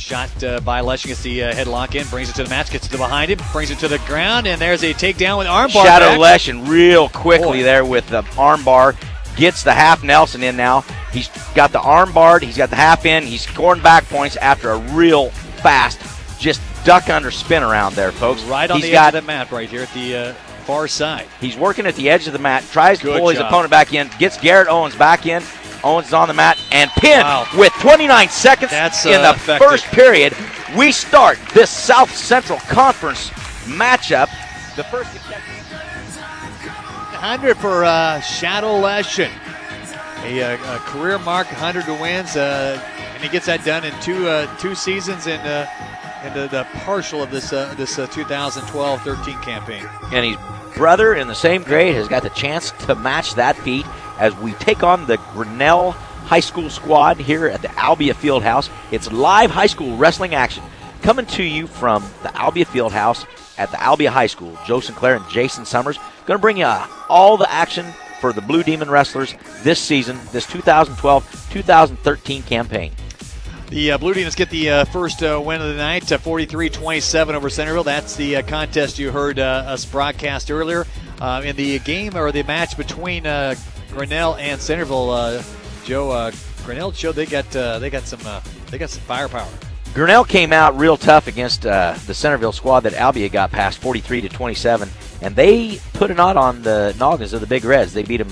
shot by Lesh, gets the headlock in, brings it to the match, gets it to behind him, brings it to the ground, and there's a takedown with armbar. Shadow Lesh, and real quickly there with the armbar, gets the half Nelson in now. He's got the armbar, he's got the half in, he's scoring back points after a real fast, just duck under spin around there, folks. Right on the edge of the mat right here at the far side. He's working at the edge of the mat, tries to pull his opponent back in, gets Garrett Owens back in. Owens is on the mat and pinned with 29 seconds in the first period. We start this South Central Conference matchup. The first 100 for Shadow Lesh, a career mark, 100 wins, and he gets that done in two seasons in the partial of this 2012-13 campaign. And his brother in the same grade has got the chance to match that feat as we take on the Grinnell High School squad here at the Albia Fieldhouse. It's live high school wrestling action coming to you from the Albia Fieldhouse at the Albia High School. Joe Sinclair and Jason Summers going to bring you all the action for the Blue Demon wrestlers this season, this 2012-2013 campaign. The Blue Demons get the first win of the night, 43-27 over Centerville. That's the contest you heard us broadcast earlier. In the game or the match between Grinnell and Centerville, Joe, Grinnell showed they got some firepower. Grinnell came out real tough against the Centerville squad that Albia got past 43-27, and they put a knot on the noggins of the Big Reds. They beat them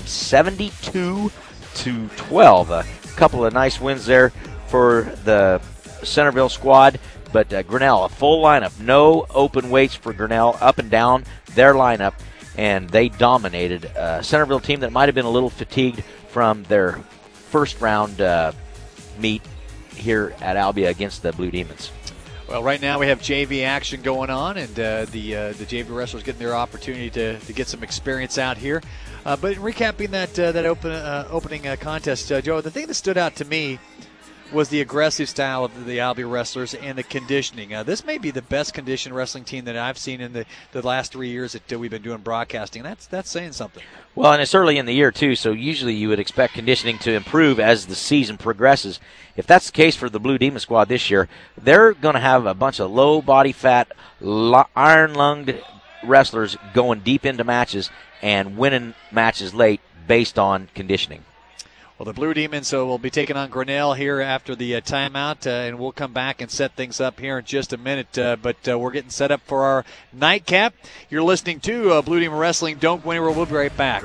72-12. A couple of nice wins there for the Centerville squad, but Grinnell, a full lineup, no open weights for Grinnell, up and down their lineup, and they dominated a Centerville team that might have been a little fatigued from their first round meet here at Albia against the Blue Demons. Well, right now we have JV action going on, and the JV wrestlers getting their opportunity to get some experience out here. But in recapping that opening contest, Joe, the thing that stood out to me was the aggressive style of the Albia wrestlers and the conditioning. This may be the best conditioned wrestling team that I've seen in the last 3 years that we've been doing broadcasting. That's saying something. Well, and it's early in the year, too, so usually you would expect conditioning to improve as the season progresses. If that's the case for the Blue Demon squad this year, they're going to have a bunch of low body fat, iron-lunged wrestlers going deep into matches and winning matches late based on conditioning. Well, the Blue Demons will be taking on Grinnell here after the timeout, and we'll come back and set things up here in just a minute. But we're getting set up for our nightcap. You're listening to Blue Demon Wrestling. Don't go anywhere. We'll be right back.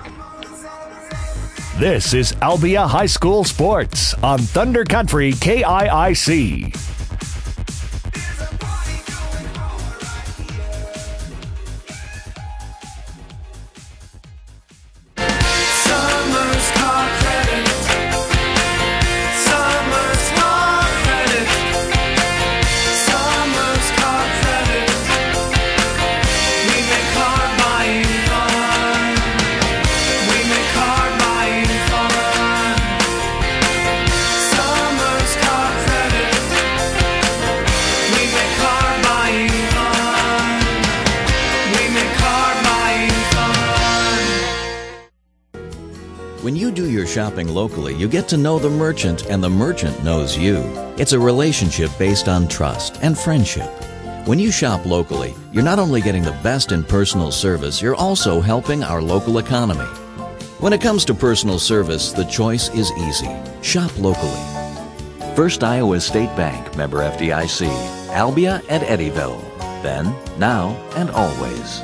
This is Albia High School Sports on Thunder Country KIIC. When you do your shopping locally, you get to know the merchant, and the merchant knows you. It's a relationship based on trust and friendship. When you shop locally, you're not only getting the best in personal service, you're also helping our local economy. When it comes to personal service, the choice is easy. Shop locally. First Iowa State Bank, member FDIC, Albia and Eddyville. Then, now, and always.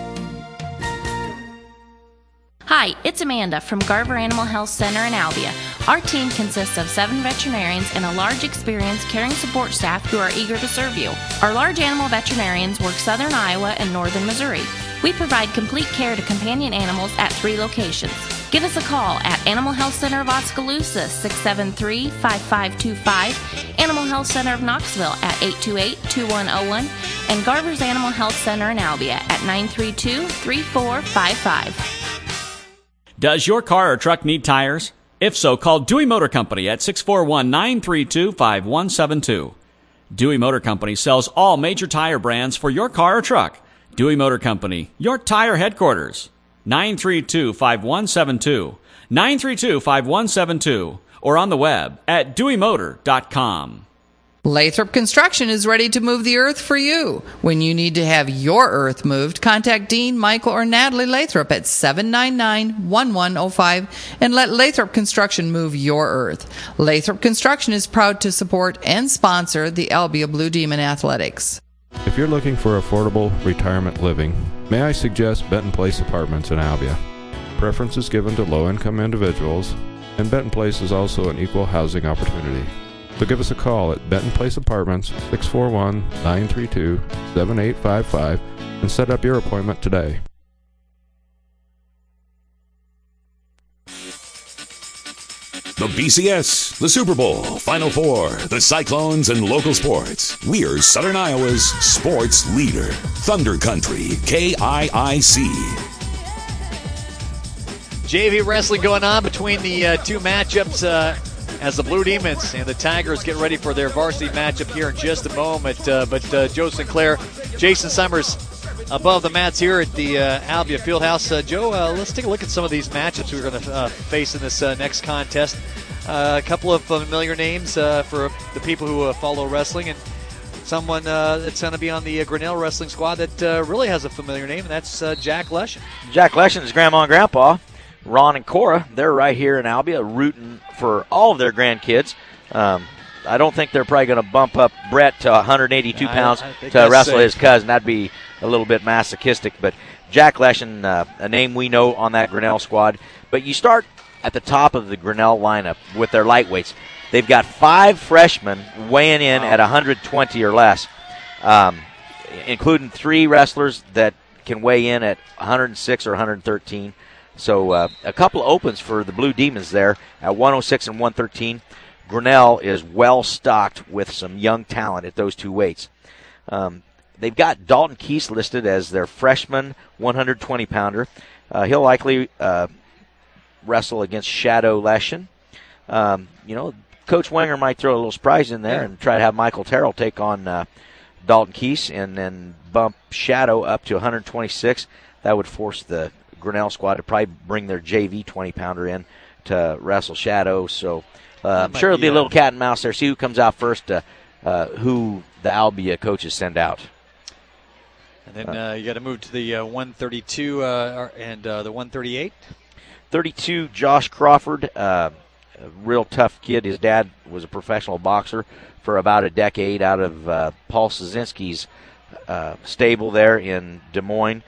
Hi, it's Amanda from Garver Animal Health Center in Albia. Our team consists of 7 veterinarians and a large experienced caring support staff who are eager to serve you. Our large animal veterinarians work southern Iowa and northern Missouri. We provide complete care to companion animals at 3 locations. Give us a call at Animal Health Center of Oskaloosa, 673-5525, Animal Health Center of Knoxville at 828-2101, and Garver's Animal Health Center in Albia at 932-3455. Does your car or truck need tires? If so, call Dewey Motor Company at 641-932-5172. Dewey Motor Company sells all major tire brands for your car or truck. Dewey Motor Company, your tire headquarters. 932-5172. 932-5172. Or on the web at deweymotor.com. Lathrop Construction is ready to move the earth for you. When you need to have your earth moved, contact Dean, Michael, or Natalie Lathrop at 799-1105 and let Lathrop Construction move your earth. Lathrop Construction is proud to support and sponsor the Albia Blue Demon Athletics. If you're looking for affordable retirement living, may I suggest Benton Place Apartments in Albia. Preference is given to low-income individuals, and Benton Place is also an equal housing opportunity. So give us a call at Benton Place Apartments, 641-932-7855, and set up your appointment today. The BCS, the Super Bowl, Final Four, the Cyclones, and local sports. We're Southern Iowa's sports leader. Thunder Country, KIIC. JV wrestling going on between the two matchups as the Blue Demons and the Tigers get ready for their varsity matchup here in just a moment. But Joe Sinclair, Jason Summers above the mats here at the Albia Fieldhouse. Joe, let's take a look at some of these matchups we're going to face in this next contest. A couple of familiar names for the people who follow wrestling, and someone that's going to be on the Grinnell wrestling squad that really has a familiar name, and that's Jack Leshen. Jack Leshen's grandma and grandpa, Ron and Cora, they're right here in Albia rooting for all of their grandkids. I don't think they're probably going to bump up Brett to 182 pounds to wrestle his cousin. That'd be a little bit masochistic. But Jack Leshen, a name we know on that Grinnell squad. But you start at the top of the Grinnell lineup with their lightweights. They've got 5 freshmen weighing in at 120 or less, including 3 wrestlers that can weigh in at 106 or 113. So a couple of opens for the Blue Demons there at 106 and 113. Grinnell is well stocked with some young talent at those 2 weights. They've got Dalton Keese listed as their freshman 120-pounder. He'll likely wrestle against Shadow Leshen. Coach Wenger might throw a little surprise in there and try to have Michael Terrell take on Dalton Keese and then bump Shadow up to 126. That would force the Grinnell squad to probably bring their JV 20-pounder in to wrestle Shadow. So I'm sure it'll be a little cat and mouse there. See who comes out first, who the Albia coaches send out. And then you got to move to the 132 and the 138. 32, Josh Crawford, a real tough kid. His dad was a professional boxer for about a decade out of Paul Szynski's stable there in Des Moines.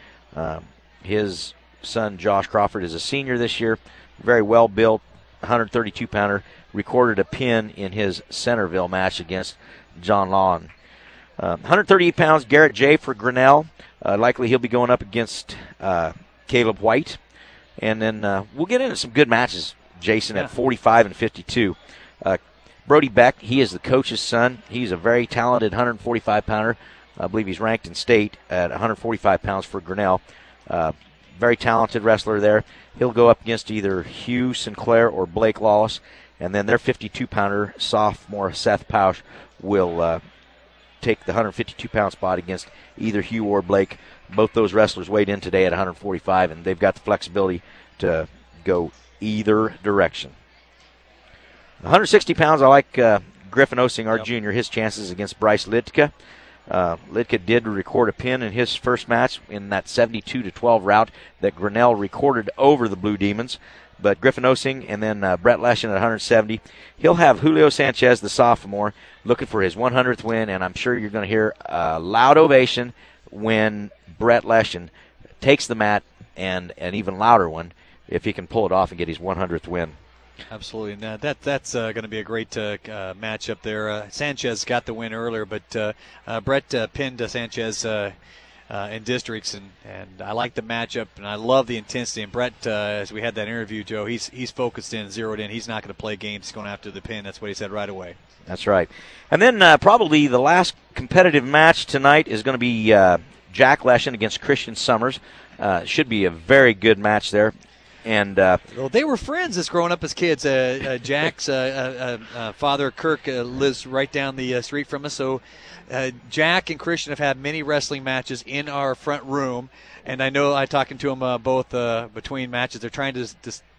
His son, Josh Crawford, is a senior this year, very well built, 132-pounder, recorded a pin in his Centerville match against John Lawn. 138 pounds, Garrett J. for Grinnell. Likely he'll be going up against Caleb White. And then we'll get into some good matches, Jason, at 45 and 52. Brody Beck, he is the coach's son. He's a very talented 145-pounder. I believe he's ranked in state at 145 pounds for Grinnell. Very talented wrestler there. He'll go up against either Hugh Sinclair or Blake Lawless. And then their 52-pounder sophomore Seth Pausch will take the 152-pound spot against either Hugh or Blake. Both those wrestlers weighed in today at 145, and they've got the flexibility to go either direction. 160 pounds, I like Griffin Osing, our junior, his chances against Bryce Lidka. Lidka did record a pin in his first match in that 72-12 rout that Grinnell recorded over the Blue Demons. But Griffin Osing and then Brett Leshen at 170. He'll have Julio Sanchez, the sophomore, looking for his 100th win, and I'm sure you're going to hear a loud ovation when Brett Leshen takes the mat, and an even louder one if he can pull it off and get his 100th win. Absolutely. Now, that's going to be a great matchup there. Sanchez got the win earlier, but Brett pinned Sanchez in districts, and I like the matchup, and I love the intensity. And Brett, as we had that interview, Joe, he's focused in, zeroed in. He's not going to play games. He's going after the pin. That's what he said right away. That's right. And then probably the last competitive match tonight is going to be Jack Leshen against Christian Summers. Should be a very good match there. And well, they were friends as growing up as kids. Jack's father, Kirk, lives right down the street from us. So Jack and Christian have had many wrestling matches in our front room. And I know talking to them both between matches, they're trying to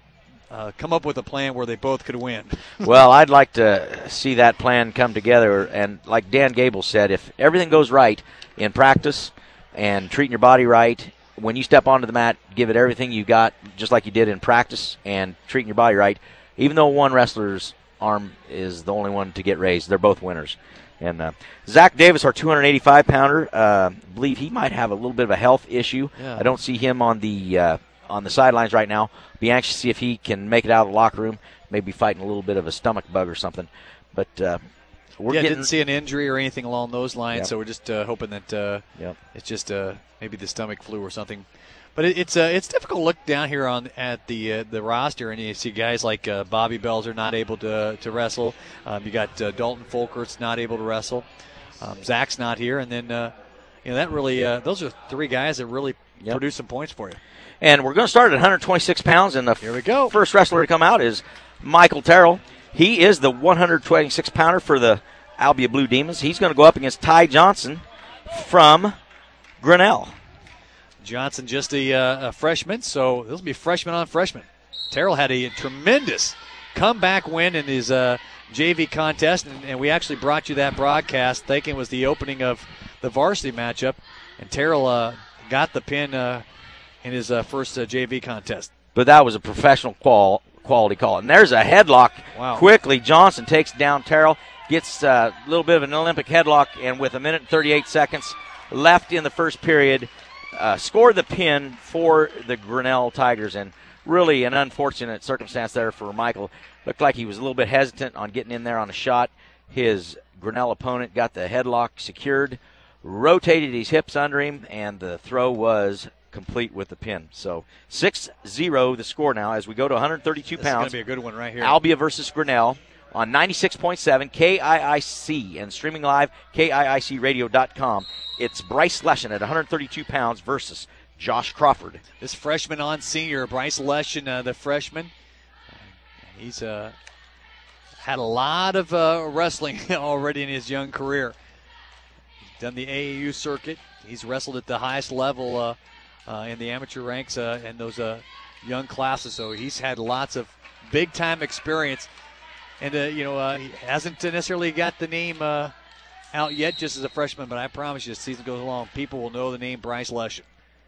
come up with a plan where they both could win. Well, I'd like to see that plan come together. And like Dan Gable said, if everything goes right in practice and treating your body right, when you step onto the mat, give it everything you got, just like you did in practice, and treating your body right. Even though one wrestler's arm is the only one to get raised, they're both winners. And Zach Davis, our 285-pounder, believe he might have a little bit of a health issue. Yeah. I don't see him on the sidelines right now. Be anxious to see if he can make it out of the locker room. Maybe fighting a little bit of a stomach bug or something. But didn't see an injury or anything along those lines, Yep. so we're just hoping that Yep. it's just maybe the stomach flu or something. But it's difficult to look down here at the roster, and you see guys like Bobby Belzer not able to wrestle. You got Dalton Folkert's not able to wrestle. Zach's not here, and then that really those are three guys that really produce some points for you. And we're going to start at 126 pounds, and Here we go. First wrestler to come out is Michael Terrell. He is the 126-pounder for the Albia Blue Demons. He's going to go up against Ty Johnson from Grinnell. Johnson just a freshman, so this will be freshman on freshman. Terrell had a tremendous comeback win in his JV contest, and we actually brought you that broadcast thinking it was the opening of the varsity matchup, and Terrell got the pin in his first JV contest. But that was a professional quality call. And there's a headlock. Wow. Quickly, Johnson takes down Terrell, gets a little bit of an Olympic headlock, and with 1 minute and 38 seconds left in the first period, scored the pin for the Grinnell Tigers. And really an unfortunate circumstance there for Michael. Looked like he was a little bit hesitant on getting in there on a shot. His Grinnell opponent got the headlock secured, rotated his hips under him, and the throw was complete with the pin. So 6-0 the score now as we go to 132 This pounds. is going to be a good one right here. Albia versus Grinnell on 96.7 KIIC and streaming live KIICradio.com. It's Bryce Leshen at 132 pounds versus Josh Crawford. This freshman on senior, Bryce Leshen, the freshman, he's had a lot of wrestling already in his young career. He's done the AAU circuit. He's wrestled at the highest level in the amateur ranks in those young classes, so he's had lots of big-time experience. And, he hasn't necessarily got the name out yet just as a freshman, but I promise you as the season goes along, people will know the name Bryce Leshen.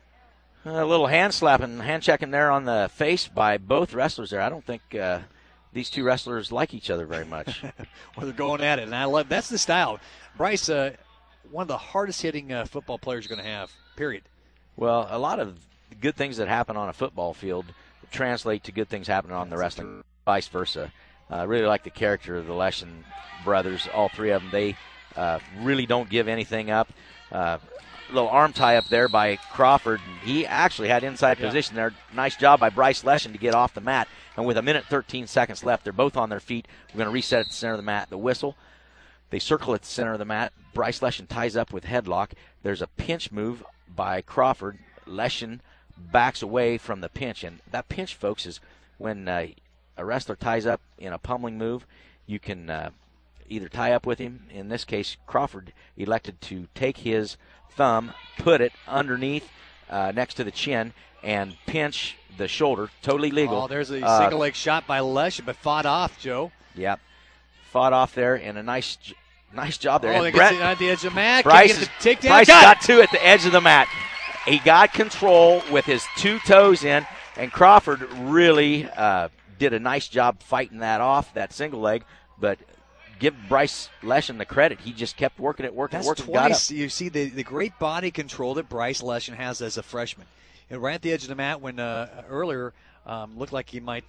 A little hand slapping, hand checking there on the face by both wrestlers there. I don't think these two wrestlers like each other very much. Well, they're going at it, and I love that's the style. Bryce, one of the hardest-hitting football players you're going to have, period. Well, a lot of good things that happen on a football field translate to good things happening on the wrestling, vice versa. I really like the character of the Leshen brothers, all three of them. They really don't give anything up. Little arm tie up there by Crawford. He actually had inside position there. Nice job by Bryce Leshen to get off the mat. And with 1 minute 13 seconds left, they're both on their feet. We're going to reset at the center of the mat. The whistle. They circle at the center of the mat. Bryce Leshen ties up with headlock. There's a pinch move by Crawford. Leshen backs away from the pinch. And that pinch, folks, is when a wrestler ties up in a pummeling move, you can either tie up with him. In this case, Crawford elected to take his thumb, put it underneath next to the chin, and pinch the shoulder. Totally legal. Oh, there's a single leg shot by Leshen, but fought off, Joe. Yep. Fought off there, and a nice job there. Oh, they get at the edge of the mat. Bryce got two at the edge of the mat. He got control with his two toes in, and Crawford really did a nice job fighting that off, that single leg, but give Bryce Leshen the credit. He just kept working it. That's twice. You see the great body control that Bryce Leshen has as a freshman. Right at the edge of the mat when earlier looked like he might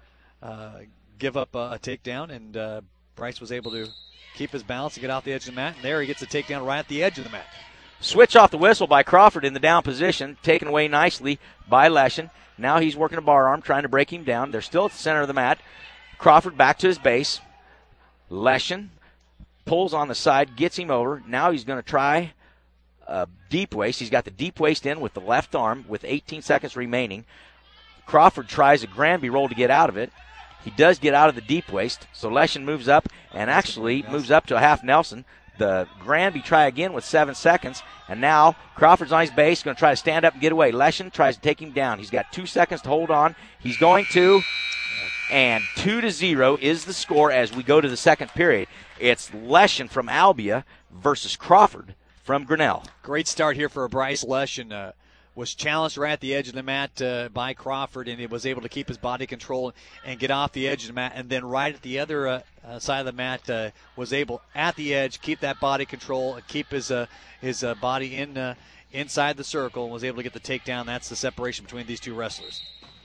give up a takedown, and Bryce was able to keep his balance and get off the edge of the mat, and there he gets a takedown right at the edge of the mat. Switch off the whistle by Crawford in the down position, taken away nicely by Leshen. Now he's working a bar arm, trying to break him down. They're still at the center of the mat. Crawford back to his base. Leshen pulls on the side, gets him over. Now he's going to try a deep waist. He's got the deep waist in with the left arm with 18 seconds remaining. Crawford tries a Granby roll to get out of it. He does get out of the deep waist, so Leshen moves up and actually moves up to a half Nelson. The Granby try again with 7 seconds, and now Crawford's on his base, going to try to stand up and get away. Leshen tries to take him down. He's got 2 seconds to hold on. He's going to And 2-0 is the score as we go to the second period. It's Leshen from Albia versus Crawford from Grinnell. Great start here for Bryce Leshen. Was challenged right at the edge of the mat by Crawford, and he was able to keep his body control and get off the edge of the mat. And then right at the other side of the mat, was able at the edge keep that body control and keep his body inside the circle, and was able to get the takedown. That's the separation between these two wrestlers.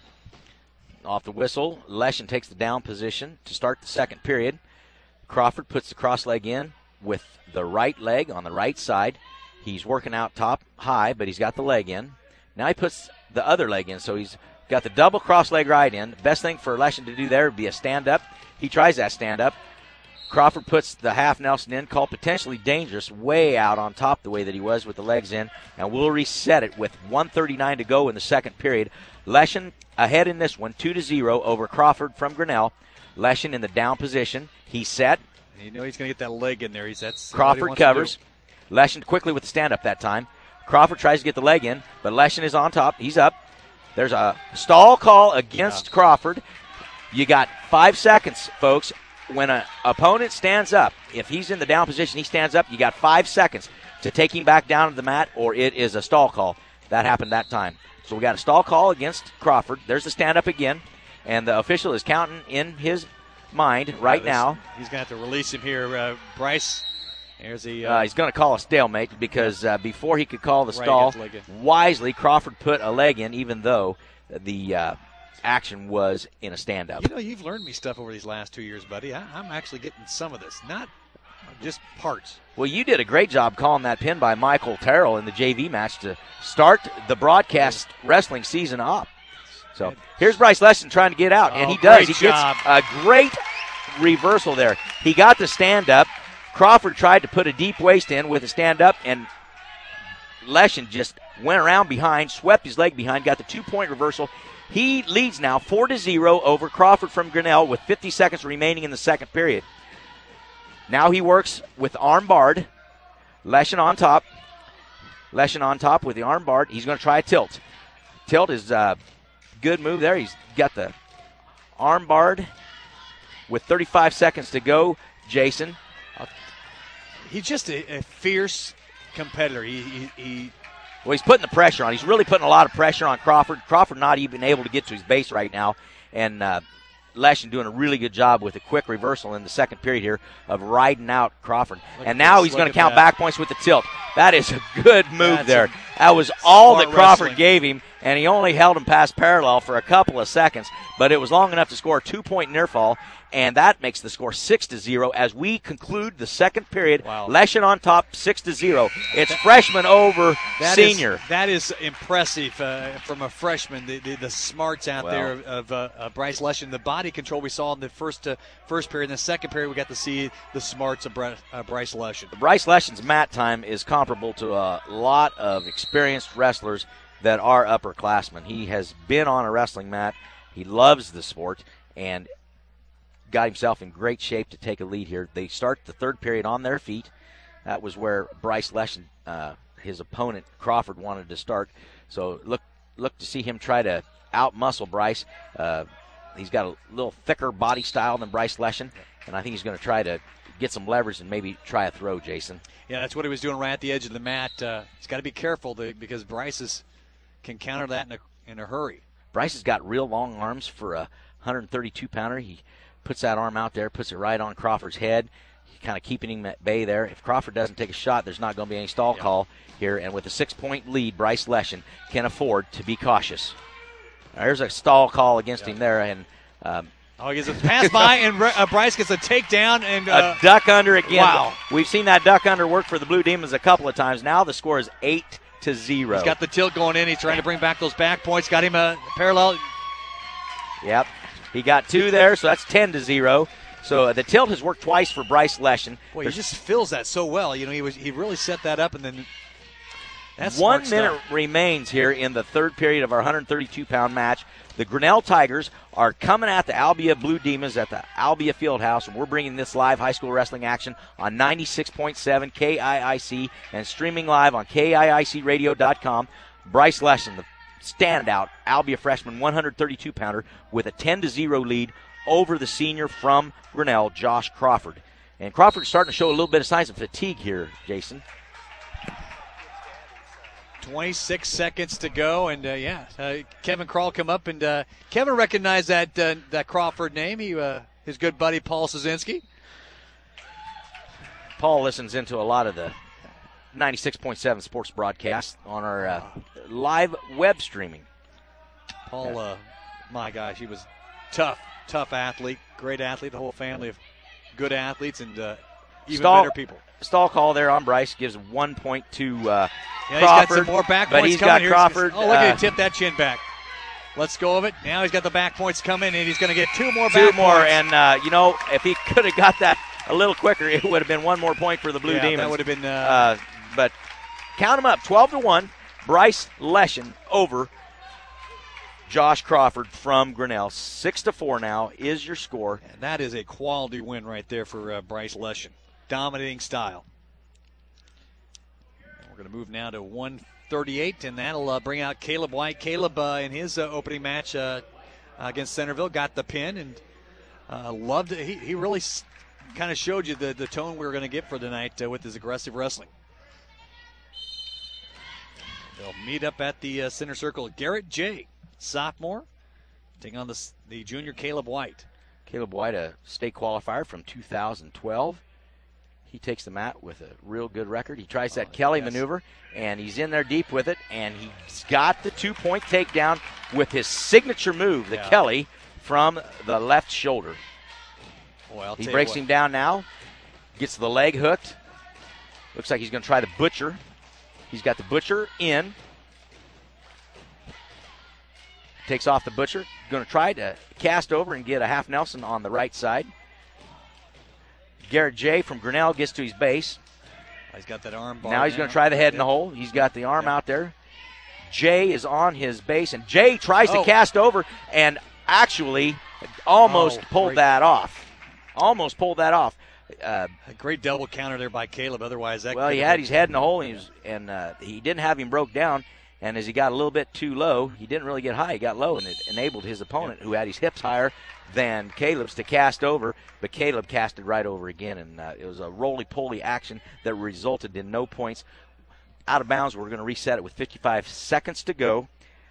Off the whistle, Leshen takes the down position to start the second period. Crawford puts the cross leg in with the right leg on the right side. He's working out top high, but he's got the leg in. Now he puts the other leg in, so he's got the double cross leg right in. Best thing for Leshen to do there would be a stand-up. He tries that stand-up. Crawford puts the half Nelson in, called potentially dangerous, way out on top the way that he was with the legs in, and we'll reset it with 1:39 to go in the second period. Leshen ahead in this one, 2-0 over Crawford from Grinnell. Leshen in the down position. He's set. You know he's going to get that leg in there. Crawford covers. Leshen quickly with the stand-up that time. Crawford tries to get the leg in, but Leshen is on top. He's up. There's a stall call against Crawford. You got 5 seconds, folks. When an opponent stands up, if he's in the down position, he stands up, you got 5 seconds to take him back down to the mat, or it is a stall call. That happened that time. So we got a stall call against Crawford. There's the stand-up again, and the official is counting in his mind right now. He's going to have to release him here. Bryce, he's going to call a stalemate because before he could call the stall, wisely Crawford put a leg in, even though the action was in a stand-up. You know, you've learned me stuff over these last 2 years, buddy. I'm actually getting some of this, not just parts. Well, you did a great job calling that pin by Michael Terrell in the JV match to start the broadcast wrestling season up. So here's Bryce Leshen trying to get out, and he does. He gets a great reversal there. He got the stand-up. Crawford tried to put a deep waist in with a stand-up, and Leshen just went around behind, swept his leg behind, got the 2-point reversal. He leads now 4-0 over Crawford from Grinnell with 50 seconds remaining in the second period. Now he works with arm barred. Leshen on top. Leshen on top with the arm barred. He's going to try a tilt. Tilt is a good move there. He's got the arm barred with 35 seconds to go, Jason. He's just a fierce competitor. Well, he's putting the pressure on. He's really putting a lot of pressure on Crawford. Crawford not even able to get to his base right now. And Leshen doing a really good job with a quick reversal in the second period here of riding out Crawford. And now he's going to count back points with the tilt. That is a good move there. That was all that Crawford gave him, and he only held him past parallel for a couple of seconds. But it was long enough to score a 2-point near fall, and that makes the score 6-0 as we conclude the second period. Wow. Leshen on top, 6-0. It's freshman over senior. That is impressive from a freshman. The smarts out there of Bryce Leshen. The body control we saw in the first period. In the second period, we got to see the smarts of Bryce Leshen. Bryce Leshen's mat time is comparable to a lot of experienced wrestlers that are upperclassmen. He has been on a wrestling mat. He loves the sport and got himself in great shape to take a lead here. They start the third period on their feet. That was where Bryce Leshen, his opponent Crawford, wanted to start. So look to see him try to out-muscle Bryce. He's got a little thicker body style than Bryce Leshen, and I think he's going to try to get some leverage and maybe try a throw, Jason. Yeah, that's what he was doing right at the edge of the mat. He's got to be careful because Bryce can counter that in a hurry. Bryce has got real long arms for a 132-pounder. He puts that arm out there, puts it right on Crawford's head, kind of keeping him at bay there. If Crawford doesn't take a shot, there's not going to be any stall call here. And with a 6-point lead, Bryce Leshen can afford to be cautious. There's a stall call against him there, and he gets a pass by, and Bryce gets a takedown and a duck under again. Wow, we've seen that duck under work for the Blue Demons a couple of times. Now the score is 8-0. He's got the tilt going in. He's trying to bring back those back points. Got him a parallel. Yep. He got 2 there, so that's 10-0. So the tilt has worked twice for Bryce Leshen. Boy, he just fills that so well. You know, he really set that up, and then that's 1 minute remains here in the third period of our 132-pound match. The Grinnell Tigers are coming at the Albia Blue Demons at the Albia Fieldhouse, and we're bringing this live high school wrestling action on 96.7 KIIC and streaming live on KIICradio.com. Bryce Leshen, the standout Albia freshman 132-pounder with a 10-0 lead over the senior from Grinnell, Josh Crawford. And Crawford's starting to show a little bit of signs of fatigue here, Jason. 26 seconds to go, and Kevin Krall come up, and Kevin recognized that Crawford name. His good buddy Paul Szynski. Paul listens into a lot of the 96.7 sports broadcast on our live web streaming. Paul, my gosh, he was tough athlete, great athlete, the whole family of good athletes, and even better people. Stall call there on Bryce gives 1 point to Crawford. He's got some more back but points he's coming got here. Crawford. Oh, look at him tip that chin back. Let's go of it. Now he's got the back points coming, and he's going to get two more back points. And, if he could have got that a little quicker, it would have been 1 more point for the Blue Demons. That would have been. But count them up, 12-1. Bryce Leshen over Josh Crawford from Grinnell. 6-4 now is your score. And that is a quality win right there for Bryce Leshen. Dominating style. We're going to move now to 138, and that'll bring out Caleb White. Caleb, in his opening match against Centerville, got the pin and loved it. He really kind of showed you the tone we were going to get for tonight with his aggressive wrestling. They'll meet up at the center circle. Garrett J., sophomore, taking on the junior Caleb White. Caleb White, a state qualifier from 2012. He takes the mat with a real good record. He tries that Kelly maneuver, and he's in there deep with it, and he's got the 2-point takedown with his signature move, the Kelly, from the left shoulder. Well, he breaks him down now, gets the leg hooked. Looks like he's going to try the butcher. He's got the butcher in. Takes off the butcher. Going to try to cast over and get a half Nelson on the right side. Garrett J. from Grinnell gets to his base. He's got that arm bar. Now he's going to try the head in the hole. He's got the arm out there. Jay is on his base, and Jay tries to cast over and actually almost pulled that off. Almost pulled that off. A great double counter there by Caleb. Otherwise, that he had his head in the hole, and he didn't have him broke down. And as he got a little bit too low, he didn't really get high. He got low, and it enabled his opponent, who had his hips higher than Caleb's, to cast over. But Caleb casted right over again, and it was a roly-poly action that resulted in no points. Out of bounds, we're going to reset it with 55 seconds to go.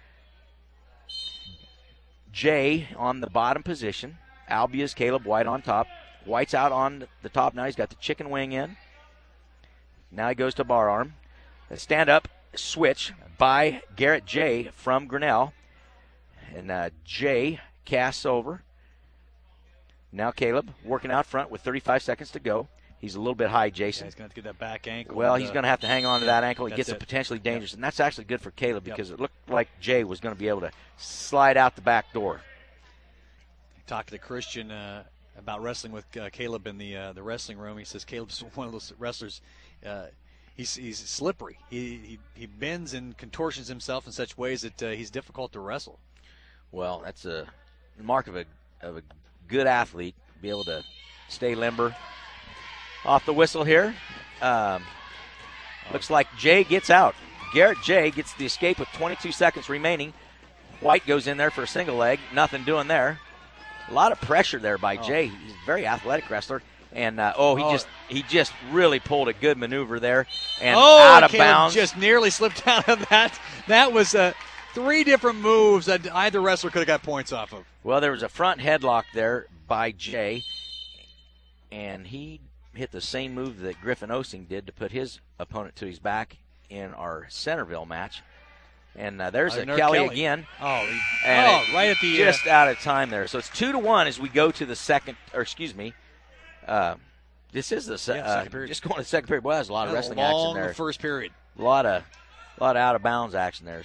Jay on the bottom position. Albia's Caleb White on top. White's out on the top now. He's got the chicken wing in. Now he goes to bar arm. A stand-up switch by Garrett J. from Grinnell. And Jay casts over. Now Caleb working out front with 35 seconds to go. He's a little bit high, Jason. He's going to get that back ankle. Well, he's going to have to hang on to that ankle. It gets it potentially dangerous. And that's actually good for Caleb because it looked like Jay was going to be able to slide out the back door. Talked to Christian about wrestling with Caleb in the wrestling room. He says Caleb's one of those wrestlers. He's slippery. He bends and contortions himself in such ways that he's difficult to wrestle. Well, that's a mark of a good athlete, be able to stay limber. Off the whistle here. Looks like Jay gets out. Garrett Jay gets the escape with 22 seconds remaining. White goes in there for a single leg. Nothing doing there. A lot of pressure there by Jay. He's a very athletic wrestler. And, he just really pulled a good maneuver there. And out of bounds. Just nearly slipped out of that. That was 3 different moves that either wrestler could have got points off of. Well, there was a front headlock there by Jay. And he hit the same move that Griffin Osing did to put his opponent to his back in our Centerville match. And there's a Kelly again. Right at the just out of time there. So it's 2-1 as we go to the second, or excuse me. This is the second period. Just going to the second period. Boy, there's a lot of wrestling action there. First period. A lot of out of bounds action there.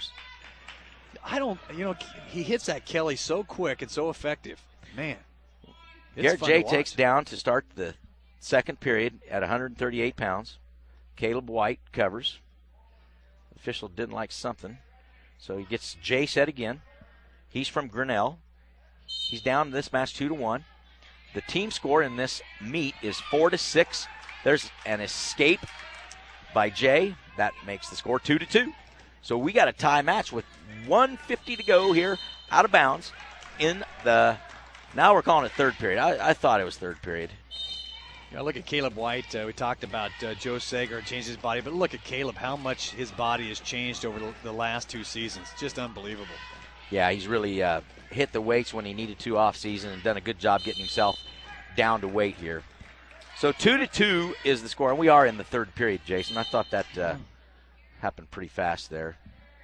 He hits that Kelly so quick and so effective. Man. Garrett J. takes down to start the second period at 138 pounds. Caleb White covers. The official didn't like something. So he gets Jay set again. He's from Grinnell. He's down in this match 2-1. The team score in this meet is 4-6. There's an escape by Jay. That makes the score 2-2. So we got a tie match with 1:50 to go here, out of bounds in the Now we're calling it third period. I thought it was third period. Look at Caleb White. We talked about Joe Sager changed his body, but look at Caleb, how much his body has changed over the last 2 seasons. Just unbelievable. Yeah, he's really hit the weights when he needed to off season and done a good job getting himself down to weight here. So 2-2 is the score, and we are in the third period, Jason. I thought that happened pretty fast there.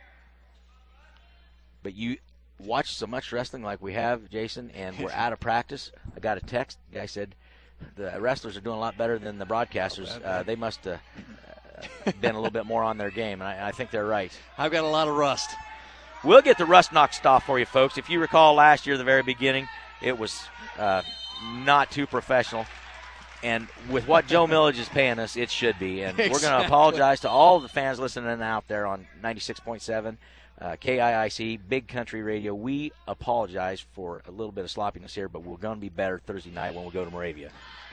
But you watch so much wrestling like we have, Jason, and we're out of practice. I got a text. The guy said, the wrestlers are doing a lot better than the broadcasters. They must have been a little bit more on their game, and I think they're right. I've got a lot of rust. We'll get the rust knocked off for you, folks. If you recall last year, the very beginning, it was not too professional. And with what Joe Millage is paying us, it should be. And we're going to apologize to all the fans listening out there on 96.7. KIIC, Big Country Radio. We apologize for a little bit of sloppiness here, but we're going to be better Thursday night when we go to Moravia.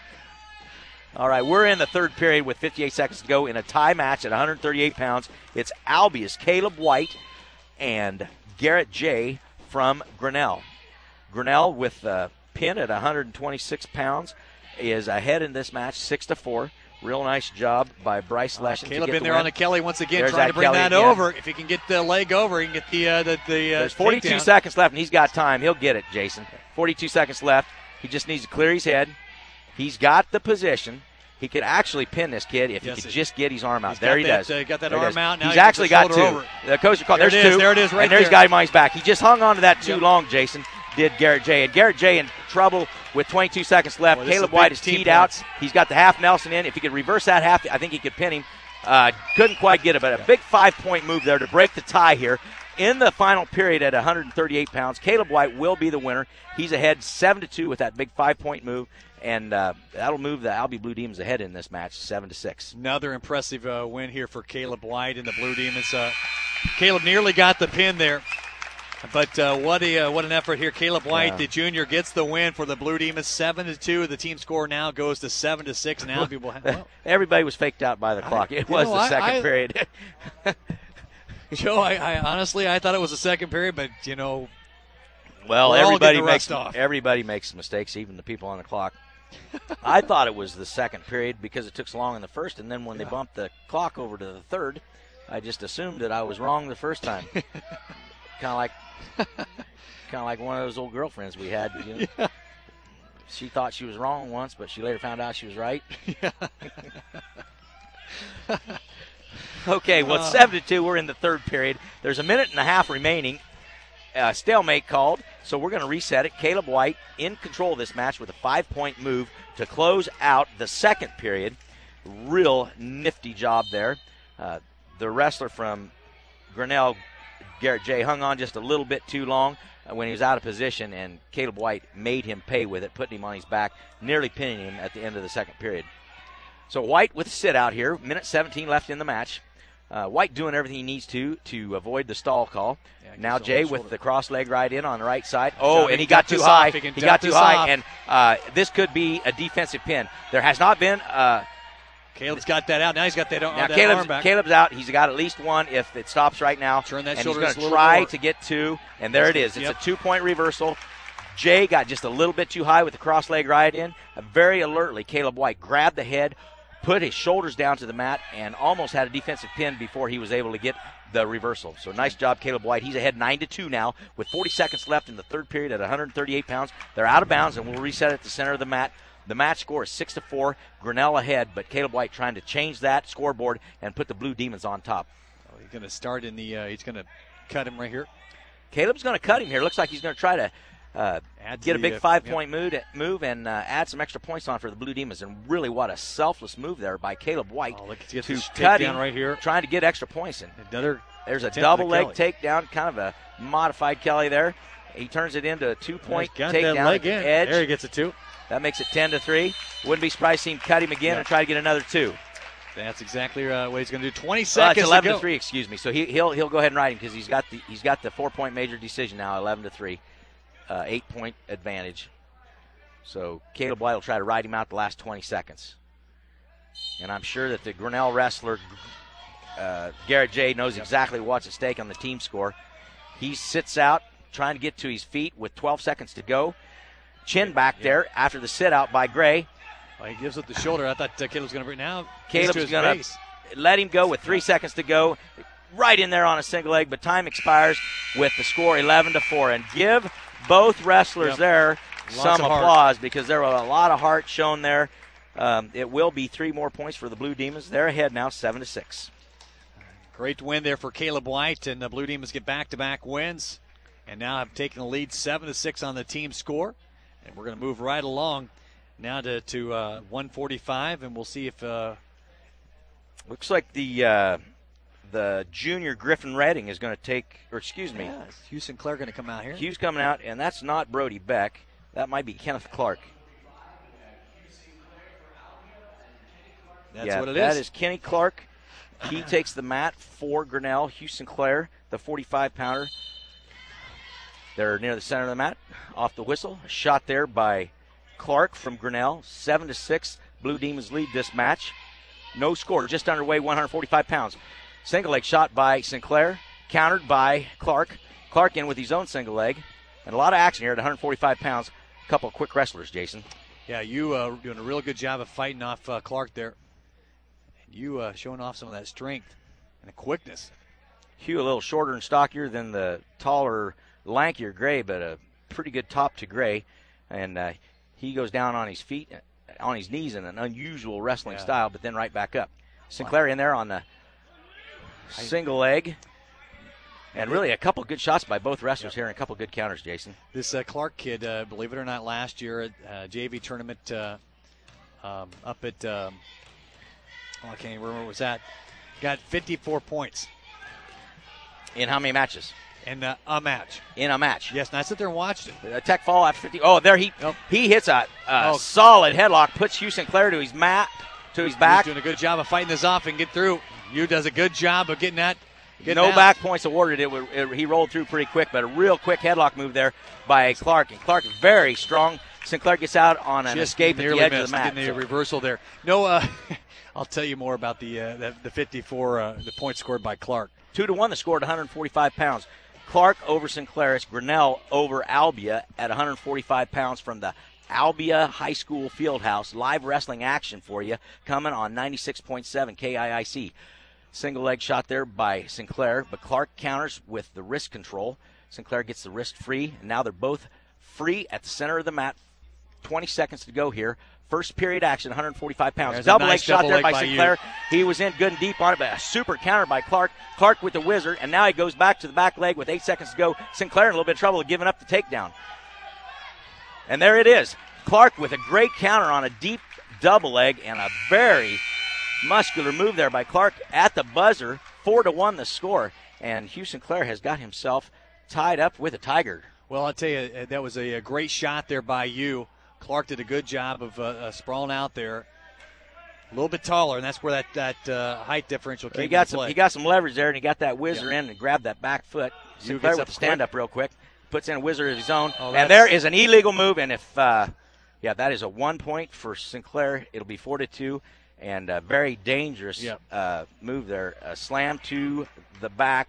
All right, we're in the third period with 58 seconds to go in a tie match at 138 pounds. It's Albia's Caleb White and Garrett J. from Grinnell. Grinnell with the pin at 126 pounds is ahead in this match, 6-4. Real nice job by Bryce Leshen. Caleb in there win. on the Kelly once again, There's trying to bring Kelly that again. over. If he can get the leg over, he can get the There's 42 takedown. seconds left, and he's got time. He'll get it, Jason. 42 seconds left. He just needs to clear his head. He's got the position. He could actually pin this kid if he could just get his arm out. There he does. Got that there arm out. Now he's actually got two. Over. The coach called. There There's it is. two. There it is right and there's there. got him on his back. He just hung on to that too long, Jason, did Garrett J. And Garrett J. in trouble with 22 seconds left. Boy, Caleb White is teed out. He's got the half Nelson in. If he could reverse that half, I think he could pin him. Couldn't quite get it, but a big 5-point move there to break the tie here. In the final period at 138 pounds, Caleb White will be the winner. He's ahead 7-2 with that big 5-point move, and that'll move the Albie Blue Demons ahead in this match 7-6. Another impressive win here for Caleb White and the Blue Demons. Caleb nearly got the pin there, but what an effort here. Caleb White, the junior, gets the win for the Blue Demons 7-2. The team score now goes to 7-6, and Albie will have. Everybody was faked out by the clock. It was the second period. Joe, I honestly thought it was the second period, but well, everybody makes mistakes, even the people on the clock. I thought it was the second period because it took so long in the first, and then when they bumped the clock over to the third, I just assumed that I was wrong the first time. kind of like one of those old girlfriends we had. Yeah. She thought she was wrong once, but she later found out she was right. Yeah. Okay, well, it's 7-2. We're in the third period. There's a minute and a half remaining. Stalemate called, so we're going to reset it. Caleb White in control of this match with a 5-point move to close out the second period. Real nifty job there. The wrestler from Grinnell, Garrett J., hung on just a little bit too long when he was out of position, and Caleb White made him pay with it, putting him on his back, nearly pinning him at the end of the second period. So White with a sit out here, minute 17 left in the match. White doing everything he needs to avoid the stall call. Now Jay with the cross leg right in on the right side. Oh, and he got too high. He got too high, and this could be a defensive pin. There has not been. Caleb's got that out. Now he's got that arm back. Caleb's out. He's got at least one if it stops right now. Turn that and shoulder he's going to try to get two, and there it is. It's a 2-point reversal. Jay got just a little bit too high with the cross leg right in. Very alertly, Caleb White grabbed the head, put his shoulders down to the mat, and almost had a defensive pin before he was able to get the reversal. So nice job, Caleb White. He's ahead 9-2 now with 40 seconds left in the third period at 138 pounds. They're out of bounds, and we'll reset at the center of the mat. The match score is 6-4. Grinnell ahead, but Caleb White trying to change that scoreboard and put the Blue Demons on top. Oh, he's going to start in the he's going to cut him right here. Caleb's going to cut him here. Looks like he's going to try to get a big 5-point move and add some extra points on for the Blue Demons. And really, what a selfless move there by Caleb White to cut him right here, trying to get extra points in. There's a double leg takedown, kind of a modified Kelly there. He turns it into a 2-point takedown. Leg in. Edge. There he gets a 2. That makes it 10-3. Wouldn't be surprised to see him cut him again and try to get another 2. That's exactly what he's going to do. 20 seconds. It's 11-3. Excuse me. So he'll go ahead and ride him because he's got the 4-point major decision now. 11-3, 8-point advantage. So Caleb White will try to ride him out the last 20 seconds. And I'm sure that the Grinnell wrestler Garrett J. knows exactly what's at stake on the team score. He sits out, trying to get to his feet with 12 seconds to go. chin back there after the sit-out by Gray. Well, he gives up the shoulder. I thought Caleb was going to bring now. Caleb's going to let him go with 3 seconds to go. Right in there on a single leg, but time expires with the score 11-4. And give both wrestlers there some applause because there was a lot of heart shown there. It will be 3 more points for the Blue Demons. They're ahead now 7-6. Great win there for Caleb White, and the Blue Demons get back-to-back wins. And now have taken the lead 7-6 on the team score. And we're going to move right along now to 145, and we'll see if looks like the junior Griffin Redding is going to take, or excuse me. Yeah, is Hugh Sinclair going to come out here? Hugh's coming out, and that's not Brody Beck. That might be Kenneth Clark. That's what it is. That is Kenny Clark. He takes the mat for Grinnell. Hugh Sinclair, the 45-pounder. They're near the center of the mat. Off the whistle. A shot there by Clark from Grinnell. 7-6. Blue Demons lead this match. No score. Just underway, 145 pounds. Single leg shot by Sinclair. Countered by Clark. Clark in with his own single leg. And a lot of action here at 145 pounds. A couple of quick wrestlers, Jason. Yeah, you doing a real good job of fighting off Clark there. You showing off some of that strength and the quickness. Hugh a little shorter and stockier than the taller, lankier Gray, but a pretty good top to Gray. And he goes down on his feet, on his knees in an unusual wrestling style, but then right back up. Sinclair in there on the single leg. And really a couple good shots by both wrestlers here and a couple good counters, Jason. This Clark kid, believe it or not, last year at JV tournament up at I can't even remember what was that. Got 54 points. In how many matches? In a match. In a match. Yes, and I sit there and watched it. A tech fall after 50. Oh, there he hits a solid headlock, puts Hugh Sinclair to his mat, to his back. He's doing a good job of fighting this off and get through. Hugh does a good job of getting that. No back points awarded. He rolled through pretty quick, but a real quick headlock move there by Clark. And Clark very strong. Sinclair gets out on an escape at the edge of the mat. Getting the reversal there. No, I'll tell you more about the 54 the points scored by Clark. 2-1 the score at 145 pounds. Clark over Sinclair. It's Grinnell over Albia at 145 pounds from the Albia High School Fieldhouse. Live wrestling action for you coming on 96.7 KIIC. Single leg shot there by Sinclair, but Clark counters with the wrist control. Sinclair gets the wrist free, and now they're both free at the center of the mat. 20 seconds to go here. First period action, 145 pounds. There's double a nice leg shot double there leg by by Sinclair. He was in good and deep on it, but a super counter by Clark. Clark with the whizzer, and now he goes back to the back leg with 8 seconds to go. Sinclair in a little bit of trouble giving up the takedown. And there it is. Clark with a great counter on a deep double leg and a very muscular move there by Clark at the buzzer. 4-1 the score. And Hugh Sinclair has got himself tied up with a tiger. Well, I'll tell you, that was a great shot there by you. Clark did a good job of sprawling out there. A little bit taller, and that's where that height differential came into play. He got some leverage there, and he got that whizzer in and grabbed that back foot. Sinclair with the stand-up real quick. Puts in a whizzer of his own. And there is an illegal move, and if that is a 1 point for Sinclair. It'll be 4-2, and a very dangerous move there. A slam to the back.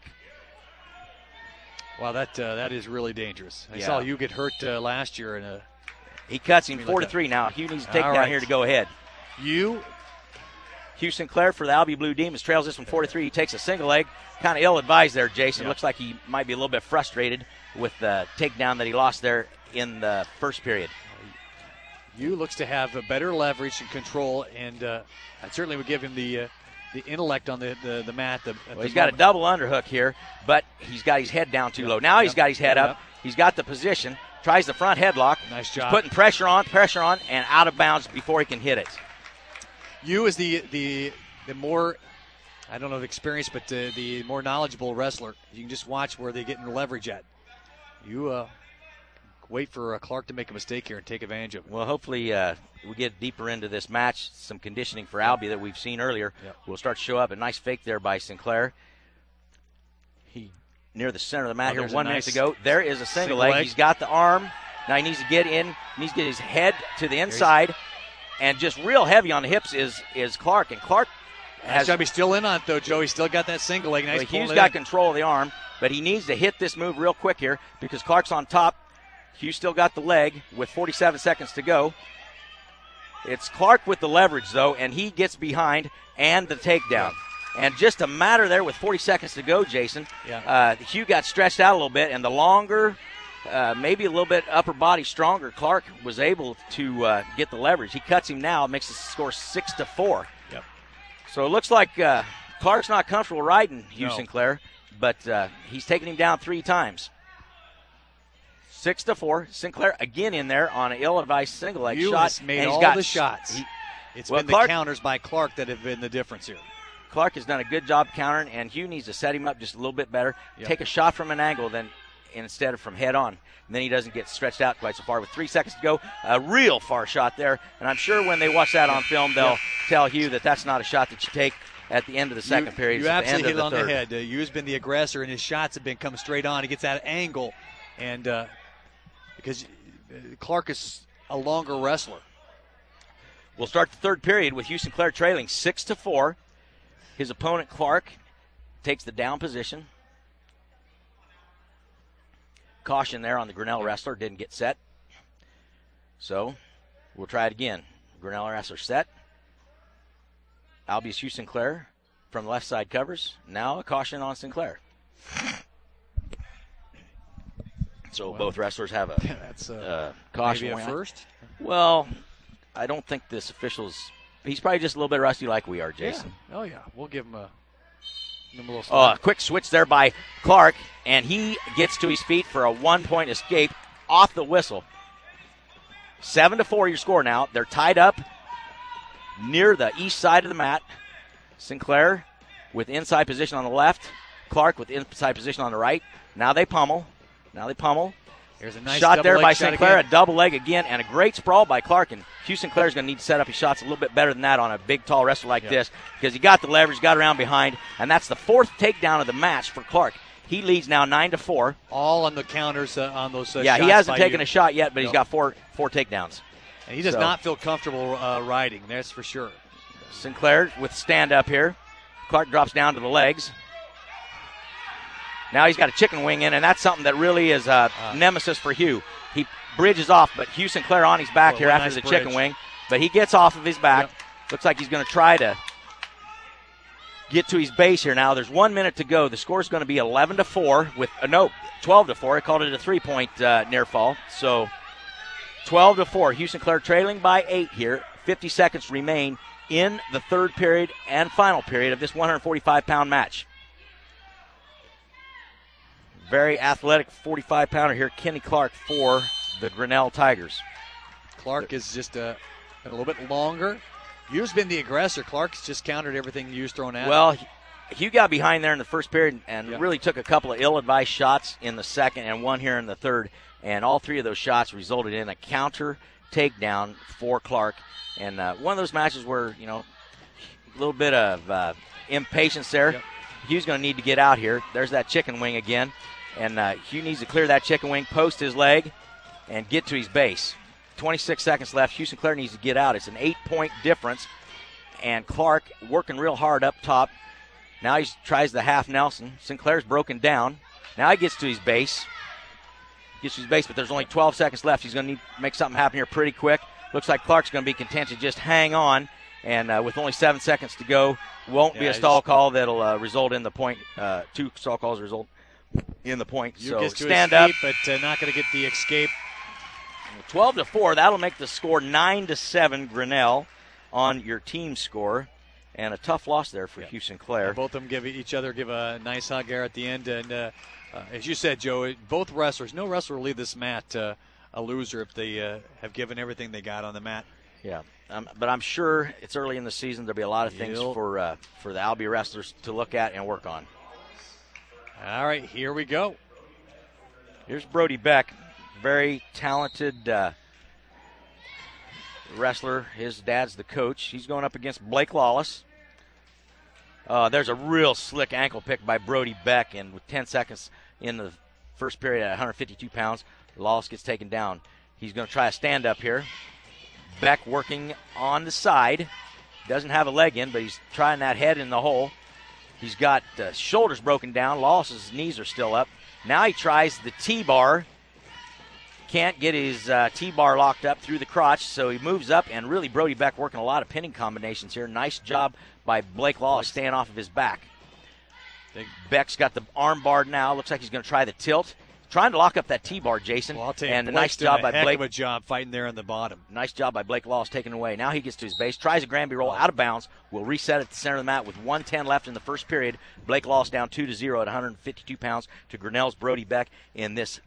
Wow, that is really dangerous. I saw you get hurt last year in a. He cuts him 4-3 now. Hugh needs to take down here to go ahead. Hugh Sinclair for the Albia Blue Demons trails this one 4-3. He takes a single leg. Kind of ill-advised there, Jason. Yep. Looks like he might be a little bit frustrated with the takedown that he lost there in the first period. Hugh looks to have a better leverage and control, and I certainly would give him the intellect on the mat. He's got a double underhook here, but he's got his head down too low. Now he's got his head up. He's got the position. Tries the front headlock. Nice job. He's putting pressure on, and out of bounds before he can hit it. You is the more, I don't know the experience, but the more knowledgeable wrestler. You can just watch where they're getting the leverage at. You wait for Clark to make a mistake here and take advantage of it. Well, hopefully we get deeper into this match. Some conditioning for Albia that we've seen earlier will start to show up. A nice fake there by Sinclair. He near the center of the mat here. 1 minute to go. There is a single leg. He's got the arm. Now he needs to get in. He needs to get his head to the inside. And just real heavy on the hips is Clark. And Clark has got to be still in on it, though, Joe. He's still got that single leg. Nice. He's got control of the arm, but he needs to hit this move real quick here because Clark's on top. Hugh still got the leg with 47 seconds to go. It's Clark with the leverage, though, and he gets behind and the takedown. And just a matter there with 40 seconds to go, Jason. Hugh got stretched out a little bit, and the longer, maybe a little bit upper body stronger, Clark was able to get the leverage. He cuts him now, makes the score 6-4. Yep. So it looks like Clark's not comfortable riding Hugh Sinclair, but he's taken him down 3 times. 6-4. Sinclair again in there on an ill-advised single leg Hugh shot. has made all the shots. It's been the counters by Clark that have been the difference here. Clark has done a good job countering, and Hugh needs to set him up just a little bit better. Yep. Take a shot from an angle instead of from head on. And then he doesn't get stretched out quite so far. With 3 seconds to go, a real far shot there. And I'm sure when they watch that on film, they'll tell Hugh that that's not a shot that you take at the end of the second period. You absolutely hit it on the head. Hugh's been the aggressor, and his shots have been coming straight on. He gets that angle, and because Clark is a longer wrestler. We'll start the third period with Hugh Sinclair trailing 6-4. His opponent, Clark, takes the down position. Caution there on the Grinnell wrestler. Didn't get set. So we'll try it again. Grinnell wrestler set. Albius Hugh Sinclair from the left side covers. Now a caution on Sinclair. So both wrestlers have a caution. Maybe a first? Well, I don't think this official's... He's probably just a little bit rusty like we are, Jason. Yeah. Oh, yeah. We'll give him a little start. Quick switch there by Clark, and he gets to his feet for a 1-point escape off the whistle. 7-4 your score now. They're tied up near the east side of the mat. Sinclair with inside position on the left. Clark with inside position on the right. Now they pummel. Here's a nice shot there by shot Sinclair, again. a double leg again, and a great sprawl by Clark. And Hugh Sinclair's going to need to set up his shots a little bit better than that on a big, tall wrestler like this, because he got the leverage, got around behind, and that's the 4th takedown of the match for Clark. He leads now 9-4. All on the counters on those shots. Yeah, he hasn't taken a shot yet, but he's got four takedowns. And he does not feel comfortable riding, that's for sure. Sinclair with stand-up here. Clark drops down to the legs. Now he's got a chicken wing in, and that's something that really is a nemesis for Hugh. He bridges off, but Hugh Sinclair on his back here after the chicken wing. But he gets off of his back. Looks like he's going to try to get to his base here now. There's 1 minute to go. The score is going to be 11-4 with 12-4. I called it a 3-point near fall. So 12-4. Hugh Sinclair trailing by 8 here. 50 seconds remain in the third period and final period of this 145-pound match. Very athletic 45-pounder here, Kenny Clark for the Grinnell Tigers. Clark is just a little bit longer. Hugh's been the aggressor. Clark's just countered everything Hugh's thrown at. Well, Hugh got behind there in the first period and really took a couple of ill-advised shots in the second and one here in the third, and all 3 of those shots resulted in a counter takedown for Clark. And one of those matches where, a little bit of impatience there. Yep. Hugh's going to need to get out here. There's that chicken wing again. And Hugh needs to clear that chicken wing, post his leg, and get to his base. 26 seconds left. Hugh Sinclair needs to get out. It's an 8-point difference. And Clark working real hard up top. Now he tries the half Nelson. Sinclair's broken down. Now he gets to his base. But there's only 12 seconds left. He's going to need to make something happen here pretty quick. Looks like Clark's going to be content to just hang on. And with only 7 seconds to go, won't be a stall call that'll result in the point. 2 stall calls result in the point. So stand up, but not going to get the escape. 12-4. That'll make the score 9-7 Grinnell on your team score, and a tough loss there for Hugh Sinclair. Both of them give each other a nice hug there at the end, and as you said, Joe, both wrestlers. No wrestler will leave this mat a loser if they have given everything they got on the mat. Yeah, but I'm sure it's early in the season. There'll be a lot of things for the Albia wrestlers to look at and work on. All right, here we go. Here's Brody Beck, very talented wrestler. His dad's the coach. He's going up against Blake Lawless. There's a real slick ankle pick by Brody Beck, and with 10 seconds in the first period at 152 pounds, Lawless gets taken down. He's going to try a stand-up here. Beck working on the side. Doesn't have a leg in, but he's trying that head in the hole. He's got shoulders broken down. Lawless's knees are still up. Now he tries the T-bar. can't get his T-bar locked up through the crotch, so he moves up, and really Brody Beck working a lot of pinning combinations here. Nice job by Blake Lawless staying off of his back. Beck's got the arm barred now. Looks like he's going to try the tilt. Trying to lock up that T-bar, Jason. Well, I'll tell you, and a Blake's nice job by heck Blake. of a job fighting there on the bottom. Nice job by Blake Lawless taking it away. Now he gets to his base, tries a Granby roll out of bounds. Will reset at the center of the mat with 1:10 left in the first period. Blake Lawless down 2-0 at 152 pounds to Grinnell's Brody Beck in this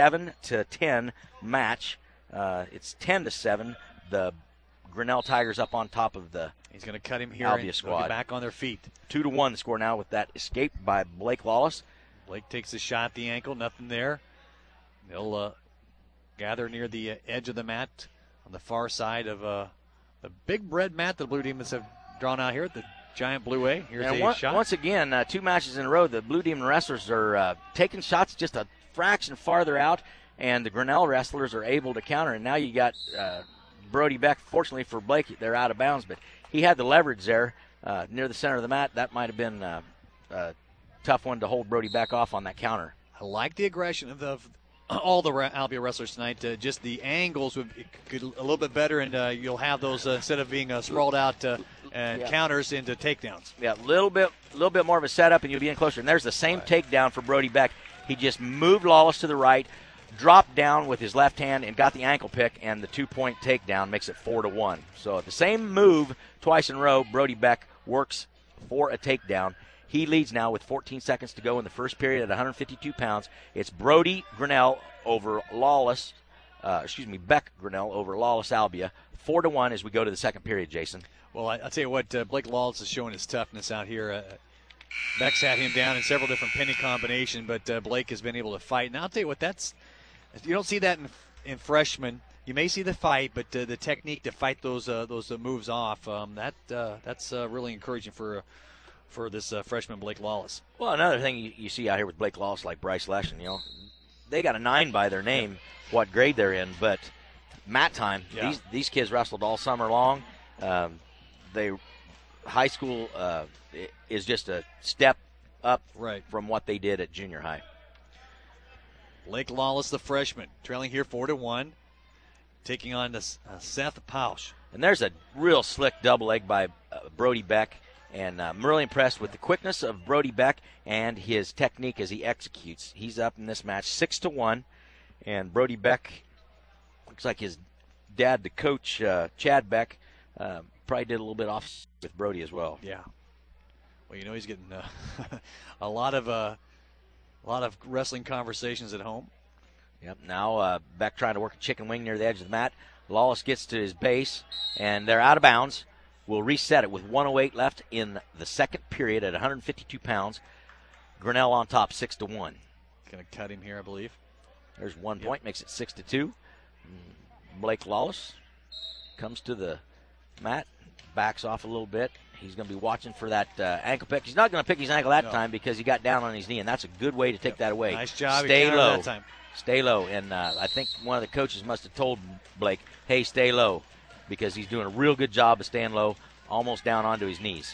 7-10 match. It's 10-7. The Grinnell Tigers up on top of the He's going to cut him here. Albia squad. Back on their feet. 2-1 the score now with that escape by Blake Lawless. Blake takes a shot at the ankle. Nothing there. They'll gather near the edge of the mat on the far side of the big red mat the Blue Demons have drawn out here at the giant Blue A. Here's a shot. Once again, 2 matches in a row, the Blue Demon wrestlers are taking shots just a fraction farther out, and the Grinnell wrestlers are able to counter. And now you got Brody Beck. Fortunately for Blake, they're out of bounds, but he had the leverage there near the center of the mat. That might have been a tough one to hold Brody Beck off on that counter. I like the aggression of all the Albia wrestlers tonight. Just the angles would be a little bit better, and you'll have those instead of being sprawled out counters into takedowns. Yeah, a little bit more of a setup, and you'll be in closer. And there's the same takedown for Brody Beck. He just moved Lawless to the right, dropped down with his left hand, and got the ankle pick, and the 2-point takedown makes it 4-1. So the same move twice in a row, Brody Beck works for a takedown. He leads now with 14 seconds to go in the first period at 152 pounds. It's Brody Grinnell over Lawless, Beck Grinnell over Lawless Albia. 4-1 as we go to the second period, Jason. Well, I'll tell you what, Blake Lawless is showing his toughness out here. Beck's had him down in several different pinning combinations, but Blake has been able to fight. And I'll tell you what, you don't see that in freshmen. You may see the fight, but the technique to fight those moves off, that's really encouraging for this freshman Blake Lawless. Well, another thing you see out here with Blake Lawless, like Bryce Leshen, they got a 9 by their name, what grade they're in, but mat time, these kids wrestled all summer long. High school is just a step up from what they did at junior high. Blake Lawless, the freshman, trailing here 4-1, taking on Seth Pausch. And there's a real slick double leg by Brody Beck. And I'm really impressed with the quickness of Brody Beck and his technique as he executes. He's up in this match 6-1, and Brody Beck looks like his dad, the coach, Chad Beck, probably did a little bit off with Brody as well. Yeah. Well, he's getting a lot of wrestling conversations at home. Yep. Now Beck trying to work a chicken wing near the edge of the mat. Lawless gets to his base, and they're out of bounds. We'll reset it with 1:08 left in the second period at 152 pounds. Grinnell on top, 6-1. Going to cut him here, I believe. There's 1 point, makes it 6-2. Blake Lawless comes to the mat, backs off a little bit. He's going to be watching for that ankle pick. He's not going to pick his ankle that time because he got down on his knee, and that's a good way to take that away. Nice job. Stay low. That time. Stay low. And I think one of the coaches must have told Blake, hey, stay low, because he's doing a real good job of staying low, almost down onto his knees.